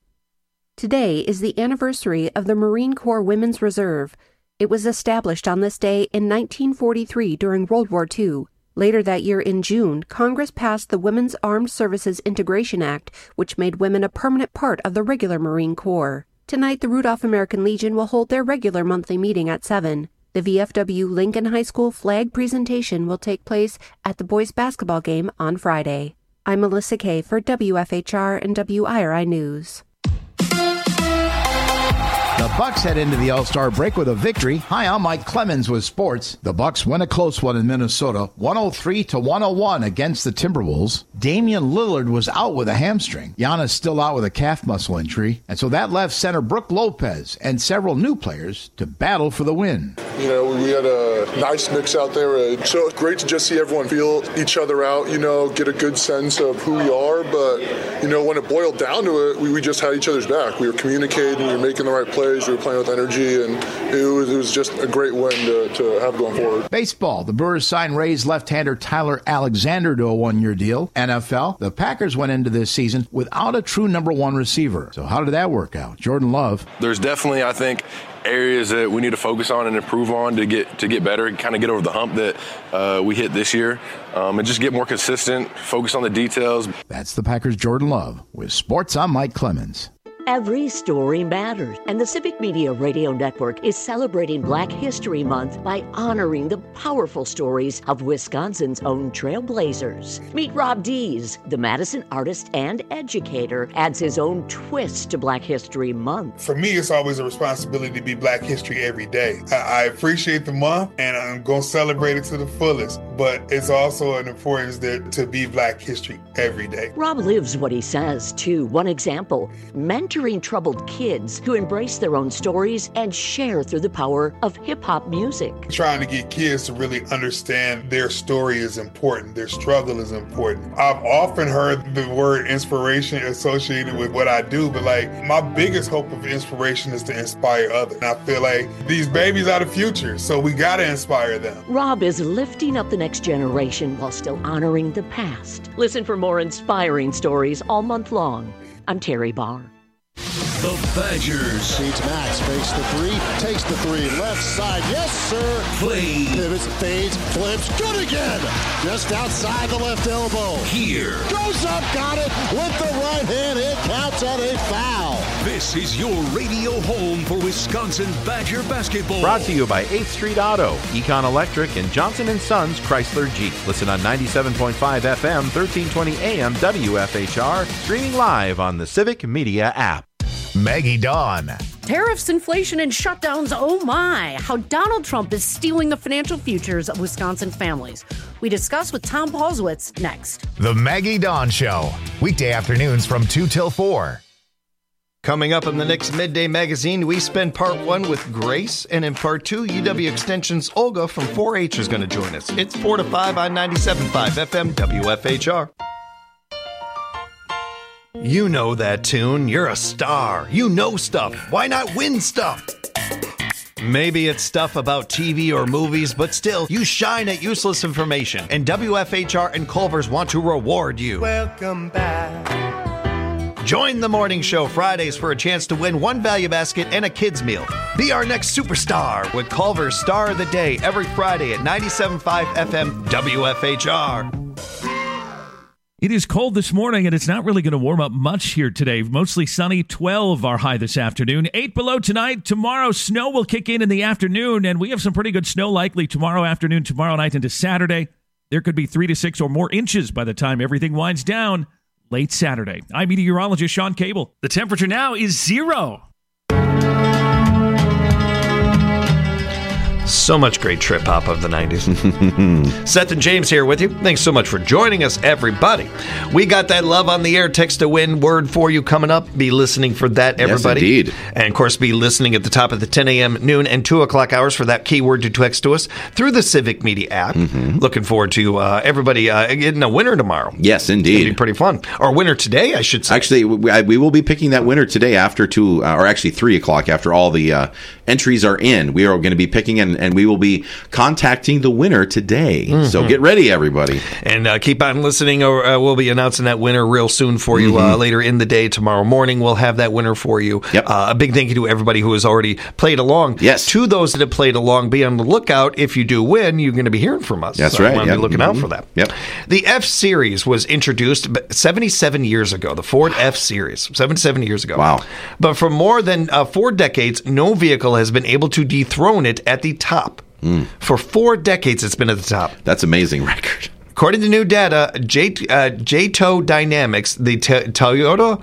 Today is the anniversary of the Marine Corps Women's Reserve. It was established on this day in 1943 during World War II. Later that year in June, Congress passed the Women's Armed Services Integration Act, which made women a permanent part of the regular Marine Corps. Tonight, the Rudolph American Legion will hold their regular monthly meeting at 7. The VFW Lincoln High School flag presentation will take place at the boys' basketball game on Friday. I'm Melissa Kay for WFHR and WIRI News. The Bucks head into the All-Star break with a victory. Hi, I'm Mike Clemens with sports. The Bucks win a close one in Minnesota, 103-101 against the Timberwolves. Damian Lillard was out with a hamstring. Giannis still out with a calf muscle injury. And so that left center Brook Lopez and several new players to battle for the win. You know, we had a nice mix out there. So it's great to just see everyone feel each other out, you know, get a good sense of who we are. But, you know, when it boiled down to it, we just had each other's back. We were communicating, we were making the right plays. We were playing with energy, and it was just a great win to have going forward. Baseball, the Brewers signed Rays left-hander Tyler Alexander to a one-year deal. NFL, the Packers went into this season without a true number one receiver. So how did that work out? Jordan Love. There's definitely, I think, areas that we need to focus on and improve on to get better, kind of get over the hump that we hit this year, and just get more consistent, focus on the details. That's the Packers' Jordan Love. With sports, I'm Mike Clemens. Every story matters, and the Civic Media Radio Network is celebrating Black History Month by honoring the powerful stories of Wisconsin's own trailblazers. Meet Rob Dees, the Madison artist and educator, adds his own twist to Black History Month. For me, it's always a responsibility to be Black History every day. I appreciate the month, and I'm going to celebrate it to the fullest, but it's also an importance to be Black History every day. Rob lives what he says, too. One example, mentoring troubled kids to embrace their own stories and share through the power of hip-hop music. Trying to get kids to really understand their story is important, their struggle is important. I've often heard the word inspiration associated with what I do, but my biggest hope of inspiration is to inspire others. And I feel like these babies are the future, so we got to inspire them. Rob is lifting up the next generation while still honoring the past. Listen for more inspiring stories all month long. I'm Terry Barr. The Badgers. Beats Max, fakes the three, takes the three, left side, yes sir. Play. Pivots, fades, flips, good again. Just outside the left elbow. Here. Goes up, got it, with the right hand, it counts at a foul. This is your radio home for Wisconsin Badger basketball. Brought to you by 8th Street Auto, Econ Electric, and Johnson & Sons Chrysler Jeep. Listen on 97.5 FM, 1320 AM, WFHR, streaming live on the Civic Media app. Maggie Dawn. Tariffs, inflation, and shutdowns, oh my. How Donald Trump is stealing the financial futures of Wisconsin families. We discuss with Tom Paulswitz next. The Maggie Dawn Show. Weekday afternoons from 2 till 4. Coming up in the next Midday Magazine, we spend part 1 with Grace, and in part 2, UW Extension's Olga from 4-H is going to join us. It's 4 to 5 on 97.5 FM WFHR. You know that tune. You're a star. You know stuff. Why not win stuff? Maybe it's stuff about TV or movies, but still, you shine at useless information. And WFHR and Culver's want to reward you. Welcome back. Join the morning show Fridays for a chance to win one value basket and a kids meal. Be our next superstar with Culver's Star of the Day every Friday at 97.5 FM WFHR. It is cold this morning, and it's not really going to warm up much here today. Mostly sunny, 12 our high this afternoon. 8 below tonight. Tomorrow, snow will kick in the afternoon, and we have some pretty good snow likely tomorrow afternoon, tomorrow night into Saturday. There could be 3 to 6 or more inches by the time everything winds down late Saturday. I'm meteorologist Sean Cable. The temperature now is 0. So much great trip-hop of the 90s. Seth and James here with you. Thanks so much for joining us, everybody. We got that Love on the Air text to win word for you coming up. Be listening for that, everybody. Yes, indeed. And, of course, be listening at the top of the 10 a.m., noon, and 2 o'clock hours for that keyword to text to us through the Civic Media app. Mm-hmm. Looking forward to everybody getting a winner tomorrow. Yes, indeed. It'll be pretty fun. Or winner today, I should say. Actually, we will be picking that winner today after 2, or actually 3 o'clock after all the entries are in. We are going to be picking and we will be contacting the winner today. Mm-hmm. So get ready, everybody. And keep on listening, or we'll be announcing that winner real soon for you later in the day. Tomorrow morning, we'll have that winner for you. Yep. A big thank you to everybody who has already played along. Yes. To those that have played along, be on the lookout. If you do win, you're going to be hearing from us. That's so right. I want to be looking out for that. Yep. The F-Series was introduced 77 years ago. The Ford F-Series, 77 years ago. Wow. But for more than 4 decades, no vehicle has been able to dethrone it at the top. For 4 decades, it's been at the top. That's an amazing record. According to new data, JTO Dynamics, the Toyota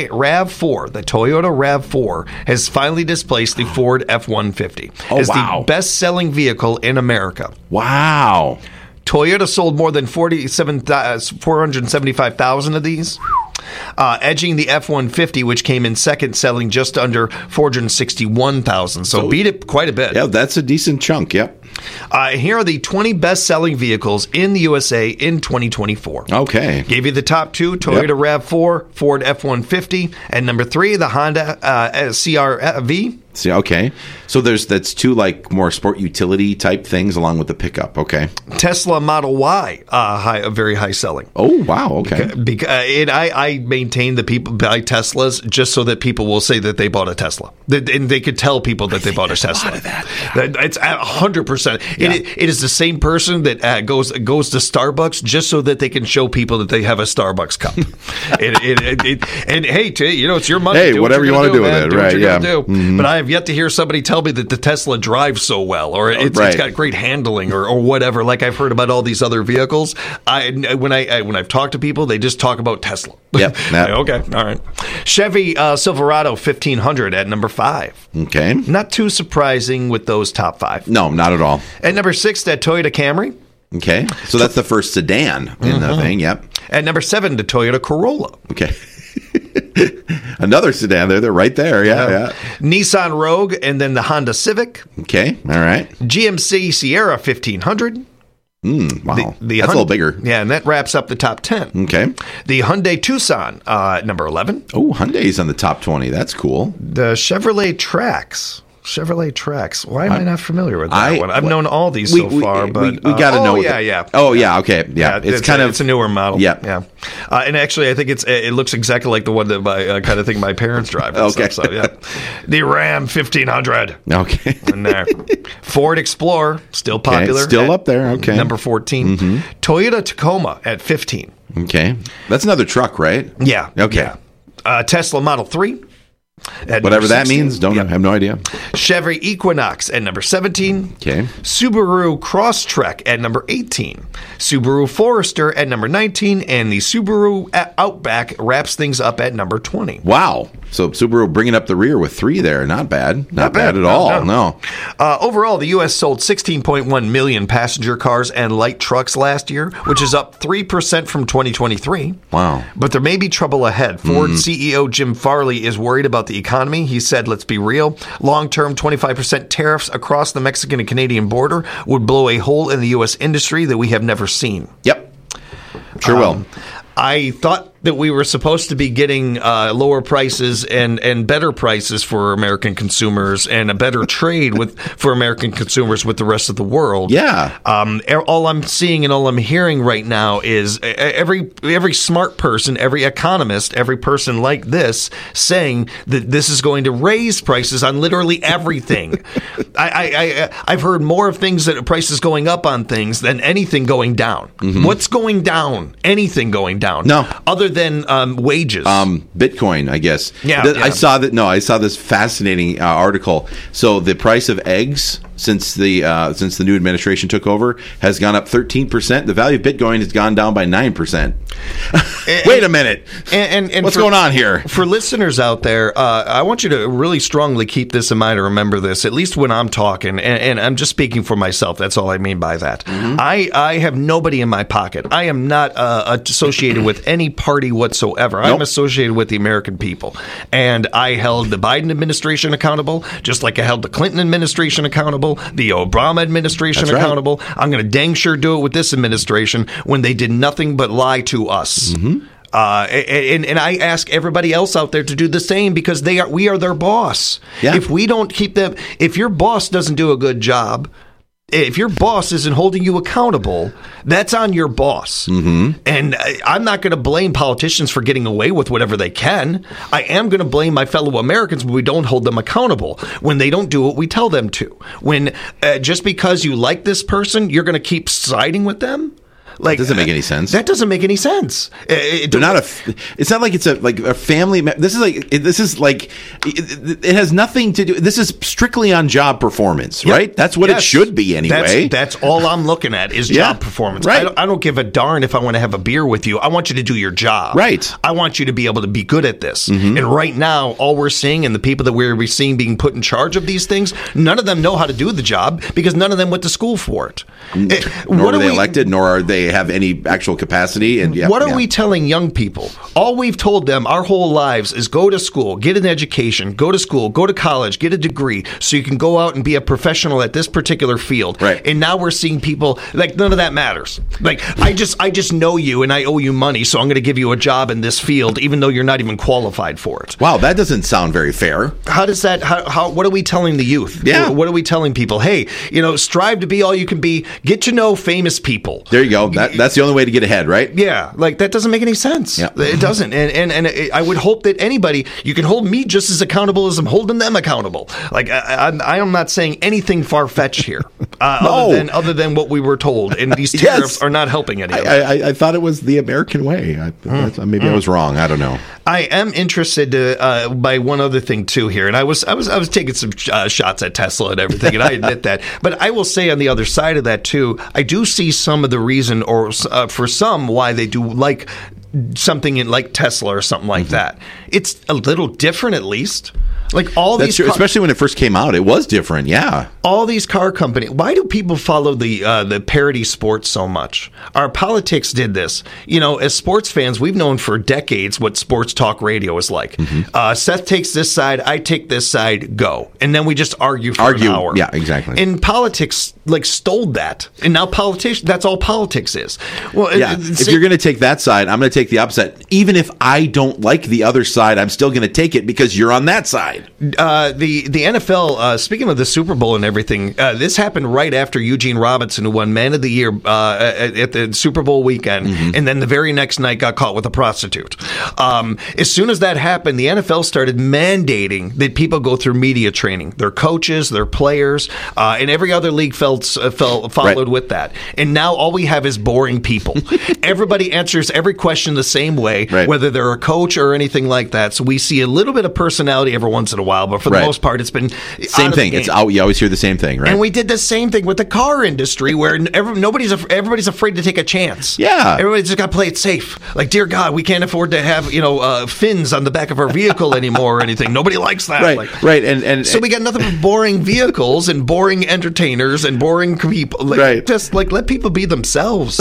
RAV4, has finally displaced the Ford F-150 as the best-selling vehicle in America. Wow. Toyota sold more than 475,000 of these, edging the F-150, which came in second, selling just under 461,000. So beat it quite a bit. Yeah, that's a decent chunk, yep. Here are the 20 best-selling vehicles in the USA in 2024. Okay. Gave you the top 2, Toyota RAV4, Ford F-150, and number 3, the Honda CR-V. See, okay. So that's 2 like more sport utility type things along with the pickup. Okay. Tesla Model Y, very high selling. Oh, wow. Okay. I maintain that people buy Teslas just so that people will say that they bought a Tesla. And they could tell people that they bought a Tesla. It's 100% 100%. It is the same person that goes to Starbucks just so that they can show people that they have a Starbucks cup. And hey, it's your money. Hey, whatever you want to do with it, right? Yeah. Mm-hmm. But I have yet to hear somebody tell me that the Tesla drives so well, or it's got great handling, or whatever. Like I've heard about all these other vehicles. When I've talked to people, they just talk about Tesla. Yep. Okay. All right. Chevy Silverado 1500 at number 5. Okay. Not too surprising with those top 5. No, not at all. At number 6, that Toyota Camry. Okay. So that's the first sedan in the thing. Yep. At number 7, the Toyota Corolla. Okay. Another sedan there. They're right there. Yeah. Nissan Rogue, and then the Honda Civic. Okay. All right. GMC Sierra 1500. Wow. That's a little bigger. Yeah, and that wraps up the top 10. Okay. The Hyundai Tucson, number 11. Oh, Hyundai's on the top 20. That's cool. The Chevrolet Trax. Why am I not familiar with that one? I've known all these so far, but we got to know. Yeah. Oh, yeah. Okay. Yeah. It's a newer model. Yeah. And actually, I think it looks exactly like the one that my kind of thing my parents drive. Okay. So yeah. The Ram 1500. Okay. In there. Ford Explorer, still popular. Still up there. Okay. Number 14. Mm-hmm. Toyota Tacoma at 15. Okay. That's another truck, right? Yeah. Okay. Yeah. Tesla Model 3. Whatever that means, I have no idea. Chevy Equinox at number 17. Okay. Subaru Crosstrek at number 18. Subaru Forester at number 19. And the Subaru Outback wraps things up at number 20. Wow. So Subaru bringing up the rear with 3 there. Not bad. Not bad at all. No. Overall, the U.S. sold 16.1 million passenger cars and light trucks last year, which is up 3% from 2023. Wow. But there may be trouble ahead. Ford CEO Jim Farley is worried about the economy. He said, let's be real, long-term 25% tariffs across the Mexican and Canadian border would blow a hole in the U.S. industry that we have never seen. Yep. Sure will. I thought that we were supposed to be getting lower prices and better prices for American consumers and a better trade for American consumers with the rest of the world. Yeah. All I'm seeing and all I'm hearing right now is every smart person, every economist, every person like this saying that this is going to raise prices on literally everything. I've heard more of things that prices going up on things than anything going down. Mm-hmm. What's going down? Anything going down? No. Other than wages. Bitcoin, I guess. Yeah. I saw this fascinating article. So the price of eggs since the new administration took over has gone up 13%. The value of Bitcoin has gone down by 9%. Wait a minute. And what's going on here? For listeners out there, I want you to really strongly keep this in mind and remember this, at least when I'm talking, and I'm just speaking for myself. That's all I mean by that. Mm-hmm. I have nobody in my pocket. I am not associated with any party whatsoever. Nope. I'm associated with the American people. And I held the Biden administration accountable, just like I held the Clinton administration accountable, the Obama administration accountable. I'm going to dang sure do it with this administration when they did nothing but lie to us. Mm-hmm. And I ask everybody else out there to do the same because we are their boss. Yeah. If we don't keep them, if your boss doesn't do a good job, if your boss isn't holding you accountable, that's on your boss. Mm-hmm. And I'm not going to blame politicians for getting away with whatever they can. I am going to blame my fellow Americans when we don't hold them accountable, when they don't do what we tell them to. When just because you like this person, you're going to keep siding with them? Like, that doesn't make any sense. That doesn't make any sense. It's not like it's a family. This is like it has nothing to do. This is strictly on job performance, right? That's what it should be anyway. That's all I'm looking at is job performance. Right. I don't give a darn if I want to have a beer with you. I want you to do your job. Right. I want you to be able to be good at this. Mm-hmm. And right now, all we're seeing and the people that we're seeing being put in charge of these things, none of them know how to do the job because none of them went to school for it. Nor were they elected, nor are they have any actual capacity. And what are we telling young people? All we've told them our whole lives is go to school, get an education, go to school, go to college, get a degree so you can go out and be a professional at this particular field. Right. And now we're seeing people like none of that matters. Like I just know you and I owe you money, so I'm going to give you a job in this field even though you're not even qualified for it. Wow, that doesn't sound very fair. How does that what are we telling the youth? Yeah. What are we telling people? Hey, strive to be all you can be. Get to know famous people. There you go. That's the only way to get ahead, right? Yeah, like that doesn't make any sense. Yeah. It doesn't. And I would hope that anybody, you can hold me just as accountable as I'm holding them accountable. Like I am not saying anything far-fetched here, other than what we were told. And these tariffs are not helping any of it. I thought it was the American way. Maybe I was wrong. I don't know. I am interested by one other thing too here, and I was taking some shots at Tesla and everything, and I admit that. But I will say on the other side of that too, I do see some of the reason, or for some, why they do like something like Tesla or something like that. It's a little different, at least. Like all That's these, true. Especially when it first came out, it was different. Yeah, all these car companies. Why do people follow the parody sports so much? Our politics did this. You know, as sports fans, we've known for decades what sports talk radio is like. Seth takes this side, I take this side, go, and then we just argue for an hour. Yeah, exactly. And politics stole that, and now that's all politics is. Well, yeah. If you're going to take that side, I'm going to take the opposite. Even if I don't like the other side, I'm still going to take it because you're on that side. The NFL, speaking of the Super Bowl and everything, this happened right after Eugene Robinson, who won Man of the Year at the Super Bowl weekend, and then the very next night got caught with a prostitute. As soon as that happened, the NFL started mandating that people go through media training. Their coaches, their players, and every other league followed with that. And now all we have is boring people. Everybody answers every question the same way, whether they're a coach or anything like that. So we see a little bit of personality every once in a while, but for the most part, it's been same thing. It's out. You always hear the same thing, right? And we did the same thing with the car industry, where everybody's afraid to take a chance. Yeah, everybody's just got to play it safe. Like, dear God, we can't afford to have fins on the back of our vehicle anymore or anything. Nobody likes that. Right. And so we got nothing but boring vehicles and boring entertainers and boring people. Just let people be themselves.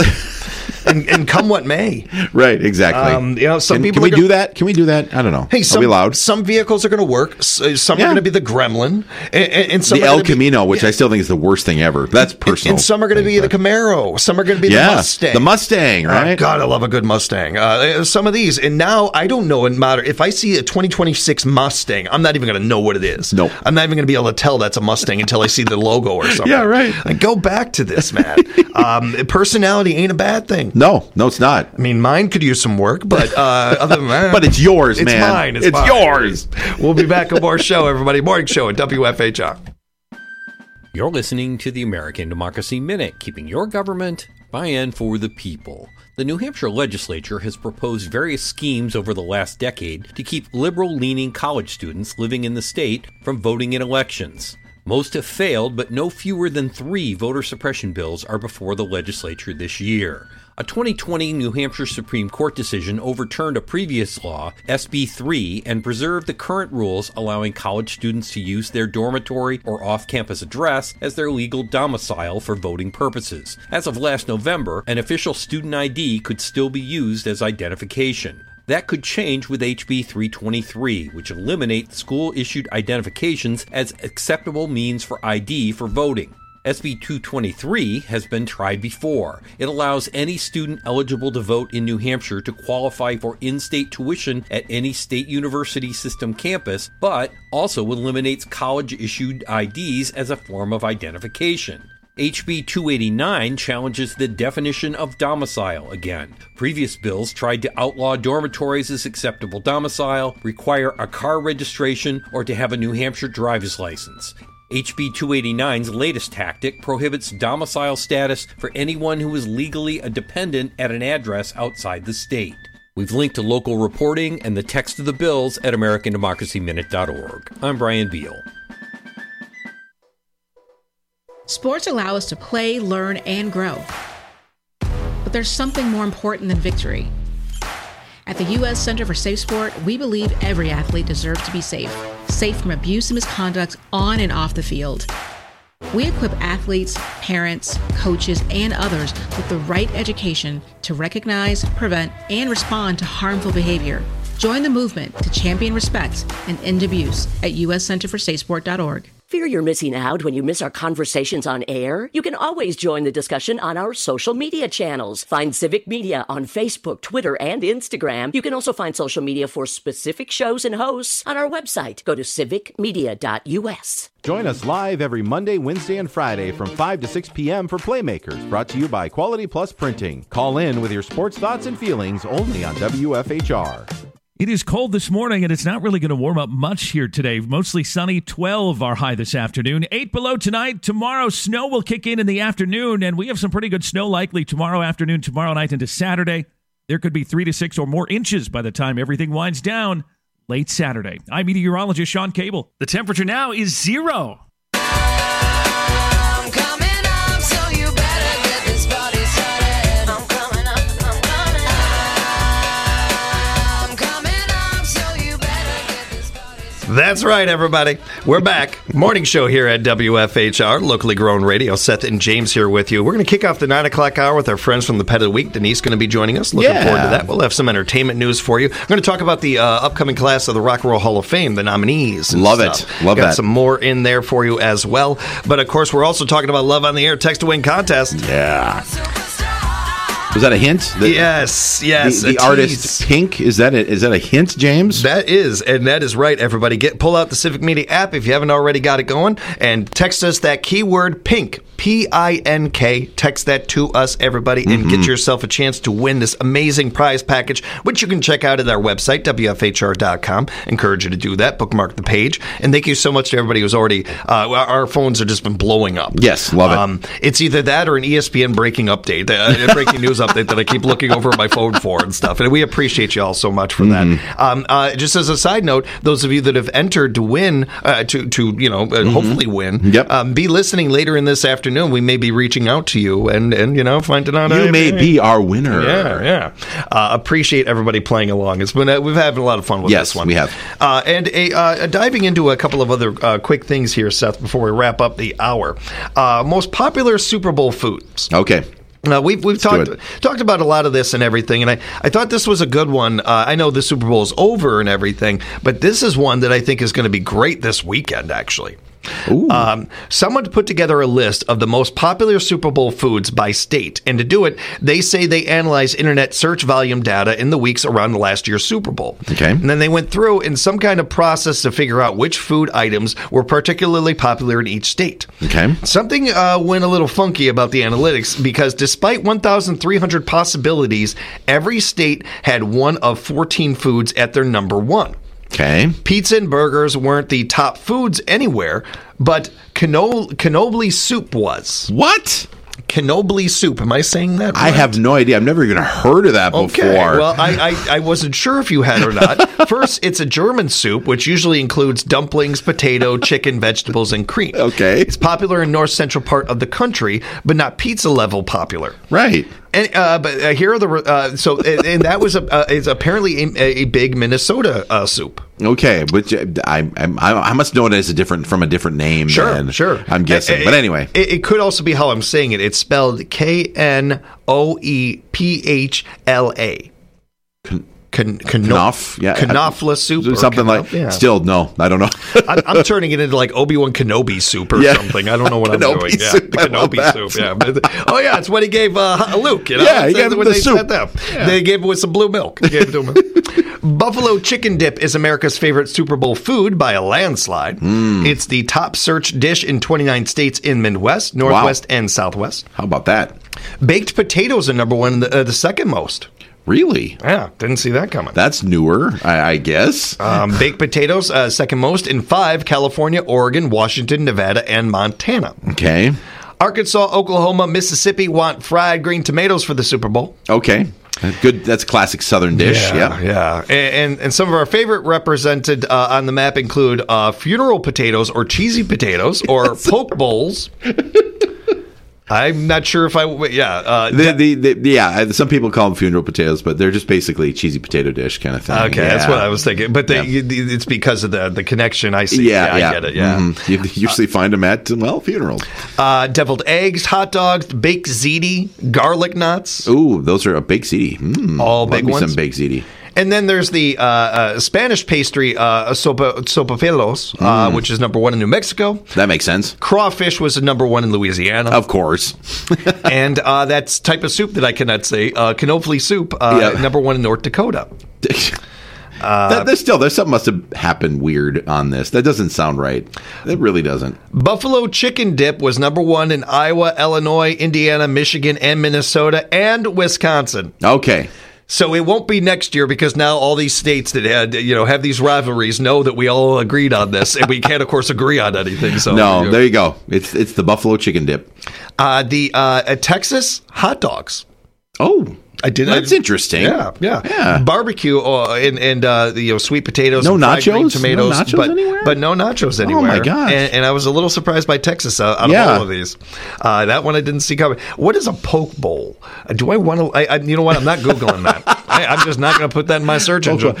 And come what may. Right, exactly. Some people can we do that? Can we do that? I don't know. Hey, are we allowed? Some vehicles are going to work. Some are going to be the Gremlin, and some the El Camino, which I still think is the worst thing ever. That's personal. And some are going to be the Camaro. Some are going to be the Mustang. The Mustang, right? Oh, God, I love a good Mustang. Some of these, and now I don't know. If I see a 2026 Mustang, I'm not even going to know what it is. No, I'm not even going to be able to tell that's a Mustang until I see the logo or something. Yeah, right. Go back to this, man. Personality ain't a bad thing. No, it's not. I mean, mine could use some work, but other than that, but it's yours, man. It's mine. It's mine. Yours. We'll be back with more show, everybody. Morning show at WFHR. You're listening to the American Democracy Minute, keeping your government by and for the people. The New Hampshire legislature has proposed various schemes over the last decade to keep liberal-leaning college students living in the state from voting in elections. Most have failed, but no fewer than 3 voter suppression bills are before the legislature this year. A 2020 New Hampshire Supreme Court decision overturned a previous law, SB 3, and preserved the current rules allowing college students to use their dormitory or off-campus address as their legal domicile for voting purposes. As of last November, an official student ID could still be used as identification. That could change with HB 323, which eliminates school-issued identifications as acceptable means for ID for voting. SB 223 has been tried before. It allows any student eligible to vote in New Hampshire to qualify for in-state tuition at any state university system campus, but also eliminates college-issued IDs as a form of identification. HB 289 challenges the definition of domicile again. Previous bills tried to outlaw dormitories as acceptable domicile, require a car registration, or to have a New Hampshire driver's license. HB 289's latest tactic prohibits domicile status for anyone who is legally a dependent at an address outside the state. We've linked to local reporting and the text of the bills at AmericanDemocracyMinute.org. I'm Brian Beal. Sports allow us to play, learn, and grow. But there's something more important than victory. At the U.S. Center for Safe Sport, we believe every athlete deserves to be safe. Safe from abuse and misconduct on and off the field. We equip athletes, parents, coaches, and others with the right education to recognize, prevent, and respond to harmful behavior. Join the movement to champion respect and end abuse at uscenterforsafesport.org. Fear you're missing out when you miss our conversations on air? You can always join the discussion on our social media channels. Find Civic Media on Facebook, Twitter, and Instagram. You can also find social media for specific shows and hosts on our website. Go to civicmedia.us. Join us live every Monday, Wednesday, and Friday from 5 to 6 p.m. for Playmakers, brought to you by Quality Plus Printing. Call in with your sports thoughts and feelings only on WFHR. It is cold this morning, and it's not really going to warm up much here today. Mostly sunny, 12 our high this afternoon. 8 below tonight. Tomorrow, snow will kick in the afternoon, and we have some pretty good snow likely tomorrow afternoon, tomorrow night into Saturday. There could be 3 to 6 or more inches by the time everything winds down late Saturday. I'm meteorologist Sean Cable. The temperature now is 0. That's right, everybody. We're back. Morning show here at WFHR, locally grown radio. Seth and James here with you. We're going to kick off the 9 o'clock hour with our friends from the Pet of the Week. Denise going to be joining us. Looking forward to that. We'll have some entertainment news for you. We're going to talk about the upcoming class of the Rock and Roll Hall of Fame, the nominees. Love it. Love Got that. some more in there for you as well. But, of course, we're also talking about Love on the Air Text to Win contest. Yeah. Was that a hint? Yes. The artist Pink, is that a hint, James? That is right, everybody. Pull out the Civic Media app if you haven't already got it going, and text us that keyword Pink, P-I-N-K. Text that to us, everybody, and get yourself a chance to win this amazing prize package, which you can check out at our website, WFHR.com. Encourage you to do that. Bookmark the page. And thank you so much to everybody who's already, our phones have just been blowing up. Yes, love it. It's either that or an ESPN breaking update, breaking news update that I keep looking over my phone for and stuff. And we appreciate you all so much for that. Just as a side note, those of you that have entered to win, hopefully win, be listening later in this afternoon. We may be reaching out to you and finding out. You may be our winner. Yeah. Appreciate everybody playing along. It's been we've had a lot of fun with this one. Yes, we have. And diving into a couple of other quick things here, Seth, before we wrap up the hour. Most popular Super Bowl foods. Okay. We've talked about a lot of this and everything, and I thought this was a good one. I know the Super Bowl is over and everything, but this is one that I think is going to be great this weekend, actually. Someone put together a list of the most popular Super Bowl foods by state, and to do it, they say they analyze internet search volume data in the weeks around the last year's Super Bowl. Okay. And then they went through in some kind of process to figure out which food items were particularly popular in each state. Okay. Something went a little funky about the analytics because despite 1,300 possibilities, every state had one of 14 foods at their number one. Okay. Pizza and burgers weren't the top foods anywhere, but cannoli soup was. What? Cannoli soup. Am I saying that right? I have no idea. I've never even heard of that before. Well, I wasn't sure if you had or not. First, it's a German soup, which usually includes dumplings, potato, chicken, vegetables, and cream. Okay. It's popular in north central part of the country, but not pizza level popular. Right. And, but here are the and that was is apparently a big Minnesota soup. Okay, but I must know it as a different name. Sure. I'm guessing, but anyway, it could also be how I'm saying it. It's spelled Knoepphla. Knoepphla soup, something like. Yeah. Still, no, I don't know. I'm turning it into like Obi-Wan Kenobi soup or something. I don't know what I'm doing. Yeah, soup, the Kenobi soup. Yeah. It's what he gave Luke. You know? Yeah, he gave him the soup. They gave it with some blue milk. They gave it to him. Buffalo chicken dip is America's favorite Super Bowl food by a landslide. It's the top search dish in 29 states in Midwest, Northwest, and Southwest. How about that? Baked potatoes are number one, the second most. Really? Yeah, didn't see that coming. That's newer, I guess. Baked potatoes, second most in 5, California, Oregon, Washington, Nevada, and Montana. Okay. Arkansas, Oklahoma, Mississippi want fried green tomatoes for the Super Bowl. Okay. Good. That's a classic Southern dish. Yeah. And some of our favorite represented on the map include funeral potatoes or cheesy potatoes or poke bowls. I'm not sure if some people call them funeral potatoes, but they're just basically cheesy potato dish kind of thing. Okay, that's what I was thinking. But it's because of the connection I see. Yeah, I get it. Yeah, You usually find them at funerals. Deviled eggs, hot dogs, baked ziti, garlic knots. Ooh, those are a baked ziti. All big ones. Some baked ziti. And then there's the Spanish pastry, sopapelos, which is number one in New Mexico. That makes sense. Crawfish was number one in Louisiana. Of course. And that's type of soup that I cannot say, cannoli soup, number one in North Dakota. There's something must have happened weird on this. That doesn't sound right. It really doesn't. Buffalo chicken dip was number 1 in Iowa, Illinois, Indiana, Michigan, and Minnesota, and Wisconsin. Okay. So it won't be next year because now all these states that had, have these rivalries know that we all agreed on this, and we can't, of course, agree on anything. So no, there you go. It's the buffalo chicken dip. Texas hot dogs. Oh. That's interesting. Yeah. Barbecue and sweet potatoes. No and fried green nachos? Tomatoes. No nachos anywhere? But no nachos anywhere. Oh my gosh! And I was a little surprised by Texas out of all of these. That one I didn't see coming. What is a poke bowl? Do I want to? You know what? I'm not googling that. I'm just not going to put that in my search engine.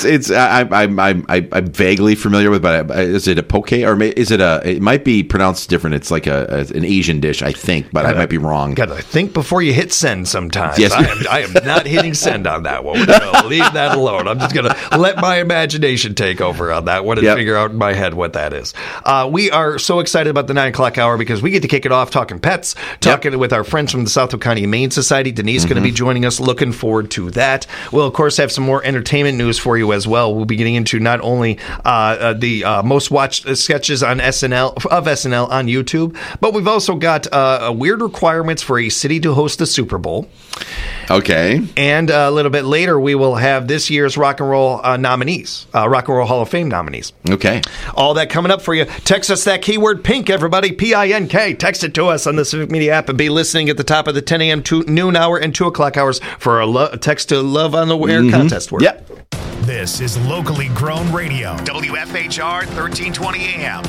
I'm vaguely familiar with, but is it a poke or is it it might be pronounced different. It's like an Asian dish, I think, but I might be wrong. Got to think before you hit send sometimes. Yes. I am not hitting send on that one. We're going to leave that alone. I'm just going to let my imagination take over on that one and figure out in my head what that is. We are so excited about the 9 o'clock hour because we get to kick it off talking pets, talking with our friends from the Southwood County Humane Society. Denise going to be joining us. Looking forward to that. We'll, of course, have some more entertainment news for you as well. We'll be getting into not only the most watched sketches on SNL on YouTube, but we've also got weird requirements for a city to host the Super Bowl. Okay. And a little bit later, we will have this year's Rock and Roll nominees, Rock and Roll Hall of Fame nominees. Okay. All that coming up for you. Text us that keyword PINK, everybody, PINK. Text it to us on the Civic Media app and be listening at the top of the 10 a.m. to noon hour and 2 o'clock hours for a text to Love on the Air contest word. Yep. This is locally grown radio. WFHR 1320 AM,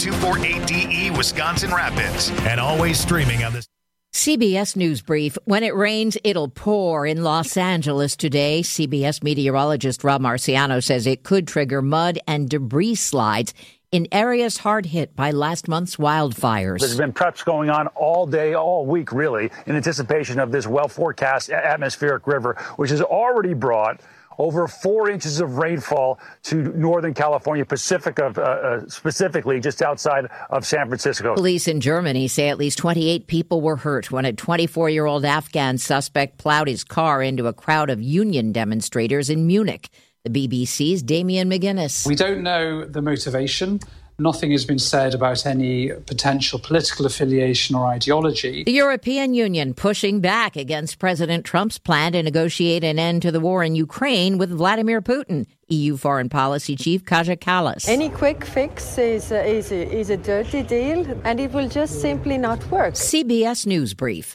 W248DE, Wisconsin Rapids, and always streaming on the CBS News Brief. When it rains, it'll pour in Los Angeles today. CBS meteorologist Rob Marciano says it could trigger mud and debris slides in areas hard hit by last month's wildfires. There's been preps going on all day, all week, really, in anticipation of this well-forecast atmospheric river, which has already brought over 4 inches of rainfall to Northern California, specifically just outside of San Francisco. Police in Germany say at least 28 people were hurt when a 24-year-old Afghan suspect plowed his car into a crowd of union demonstrators in Munich. The BBC's Damian McGuinness. We don't know the motivation. Nothing has been said about any potential political affiliation or ideology. The European Union pushing back against President Trump's plan to negotiate an end to the war in Ukraine with Vladimir Putin. EU Foreign Policy Chief Kaja Kallas. Any quick fix is a dirty deal, and it will just simply not work. CBS News Brief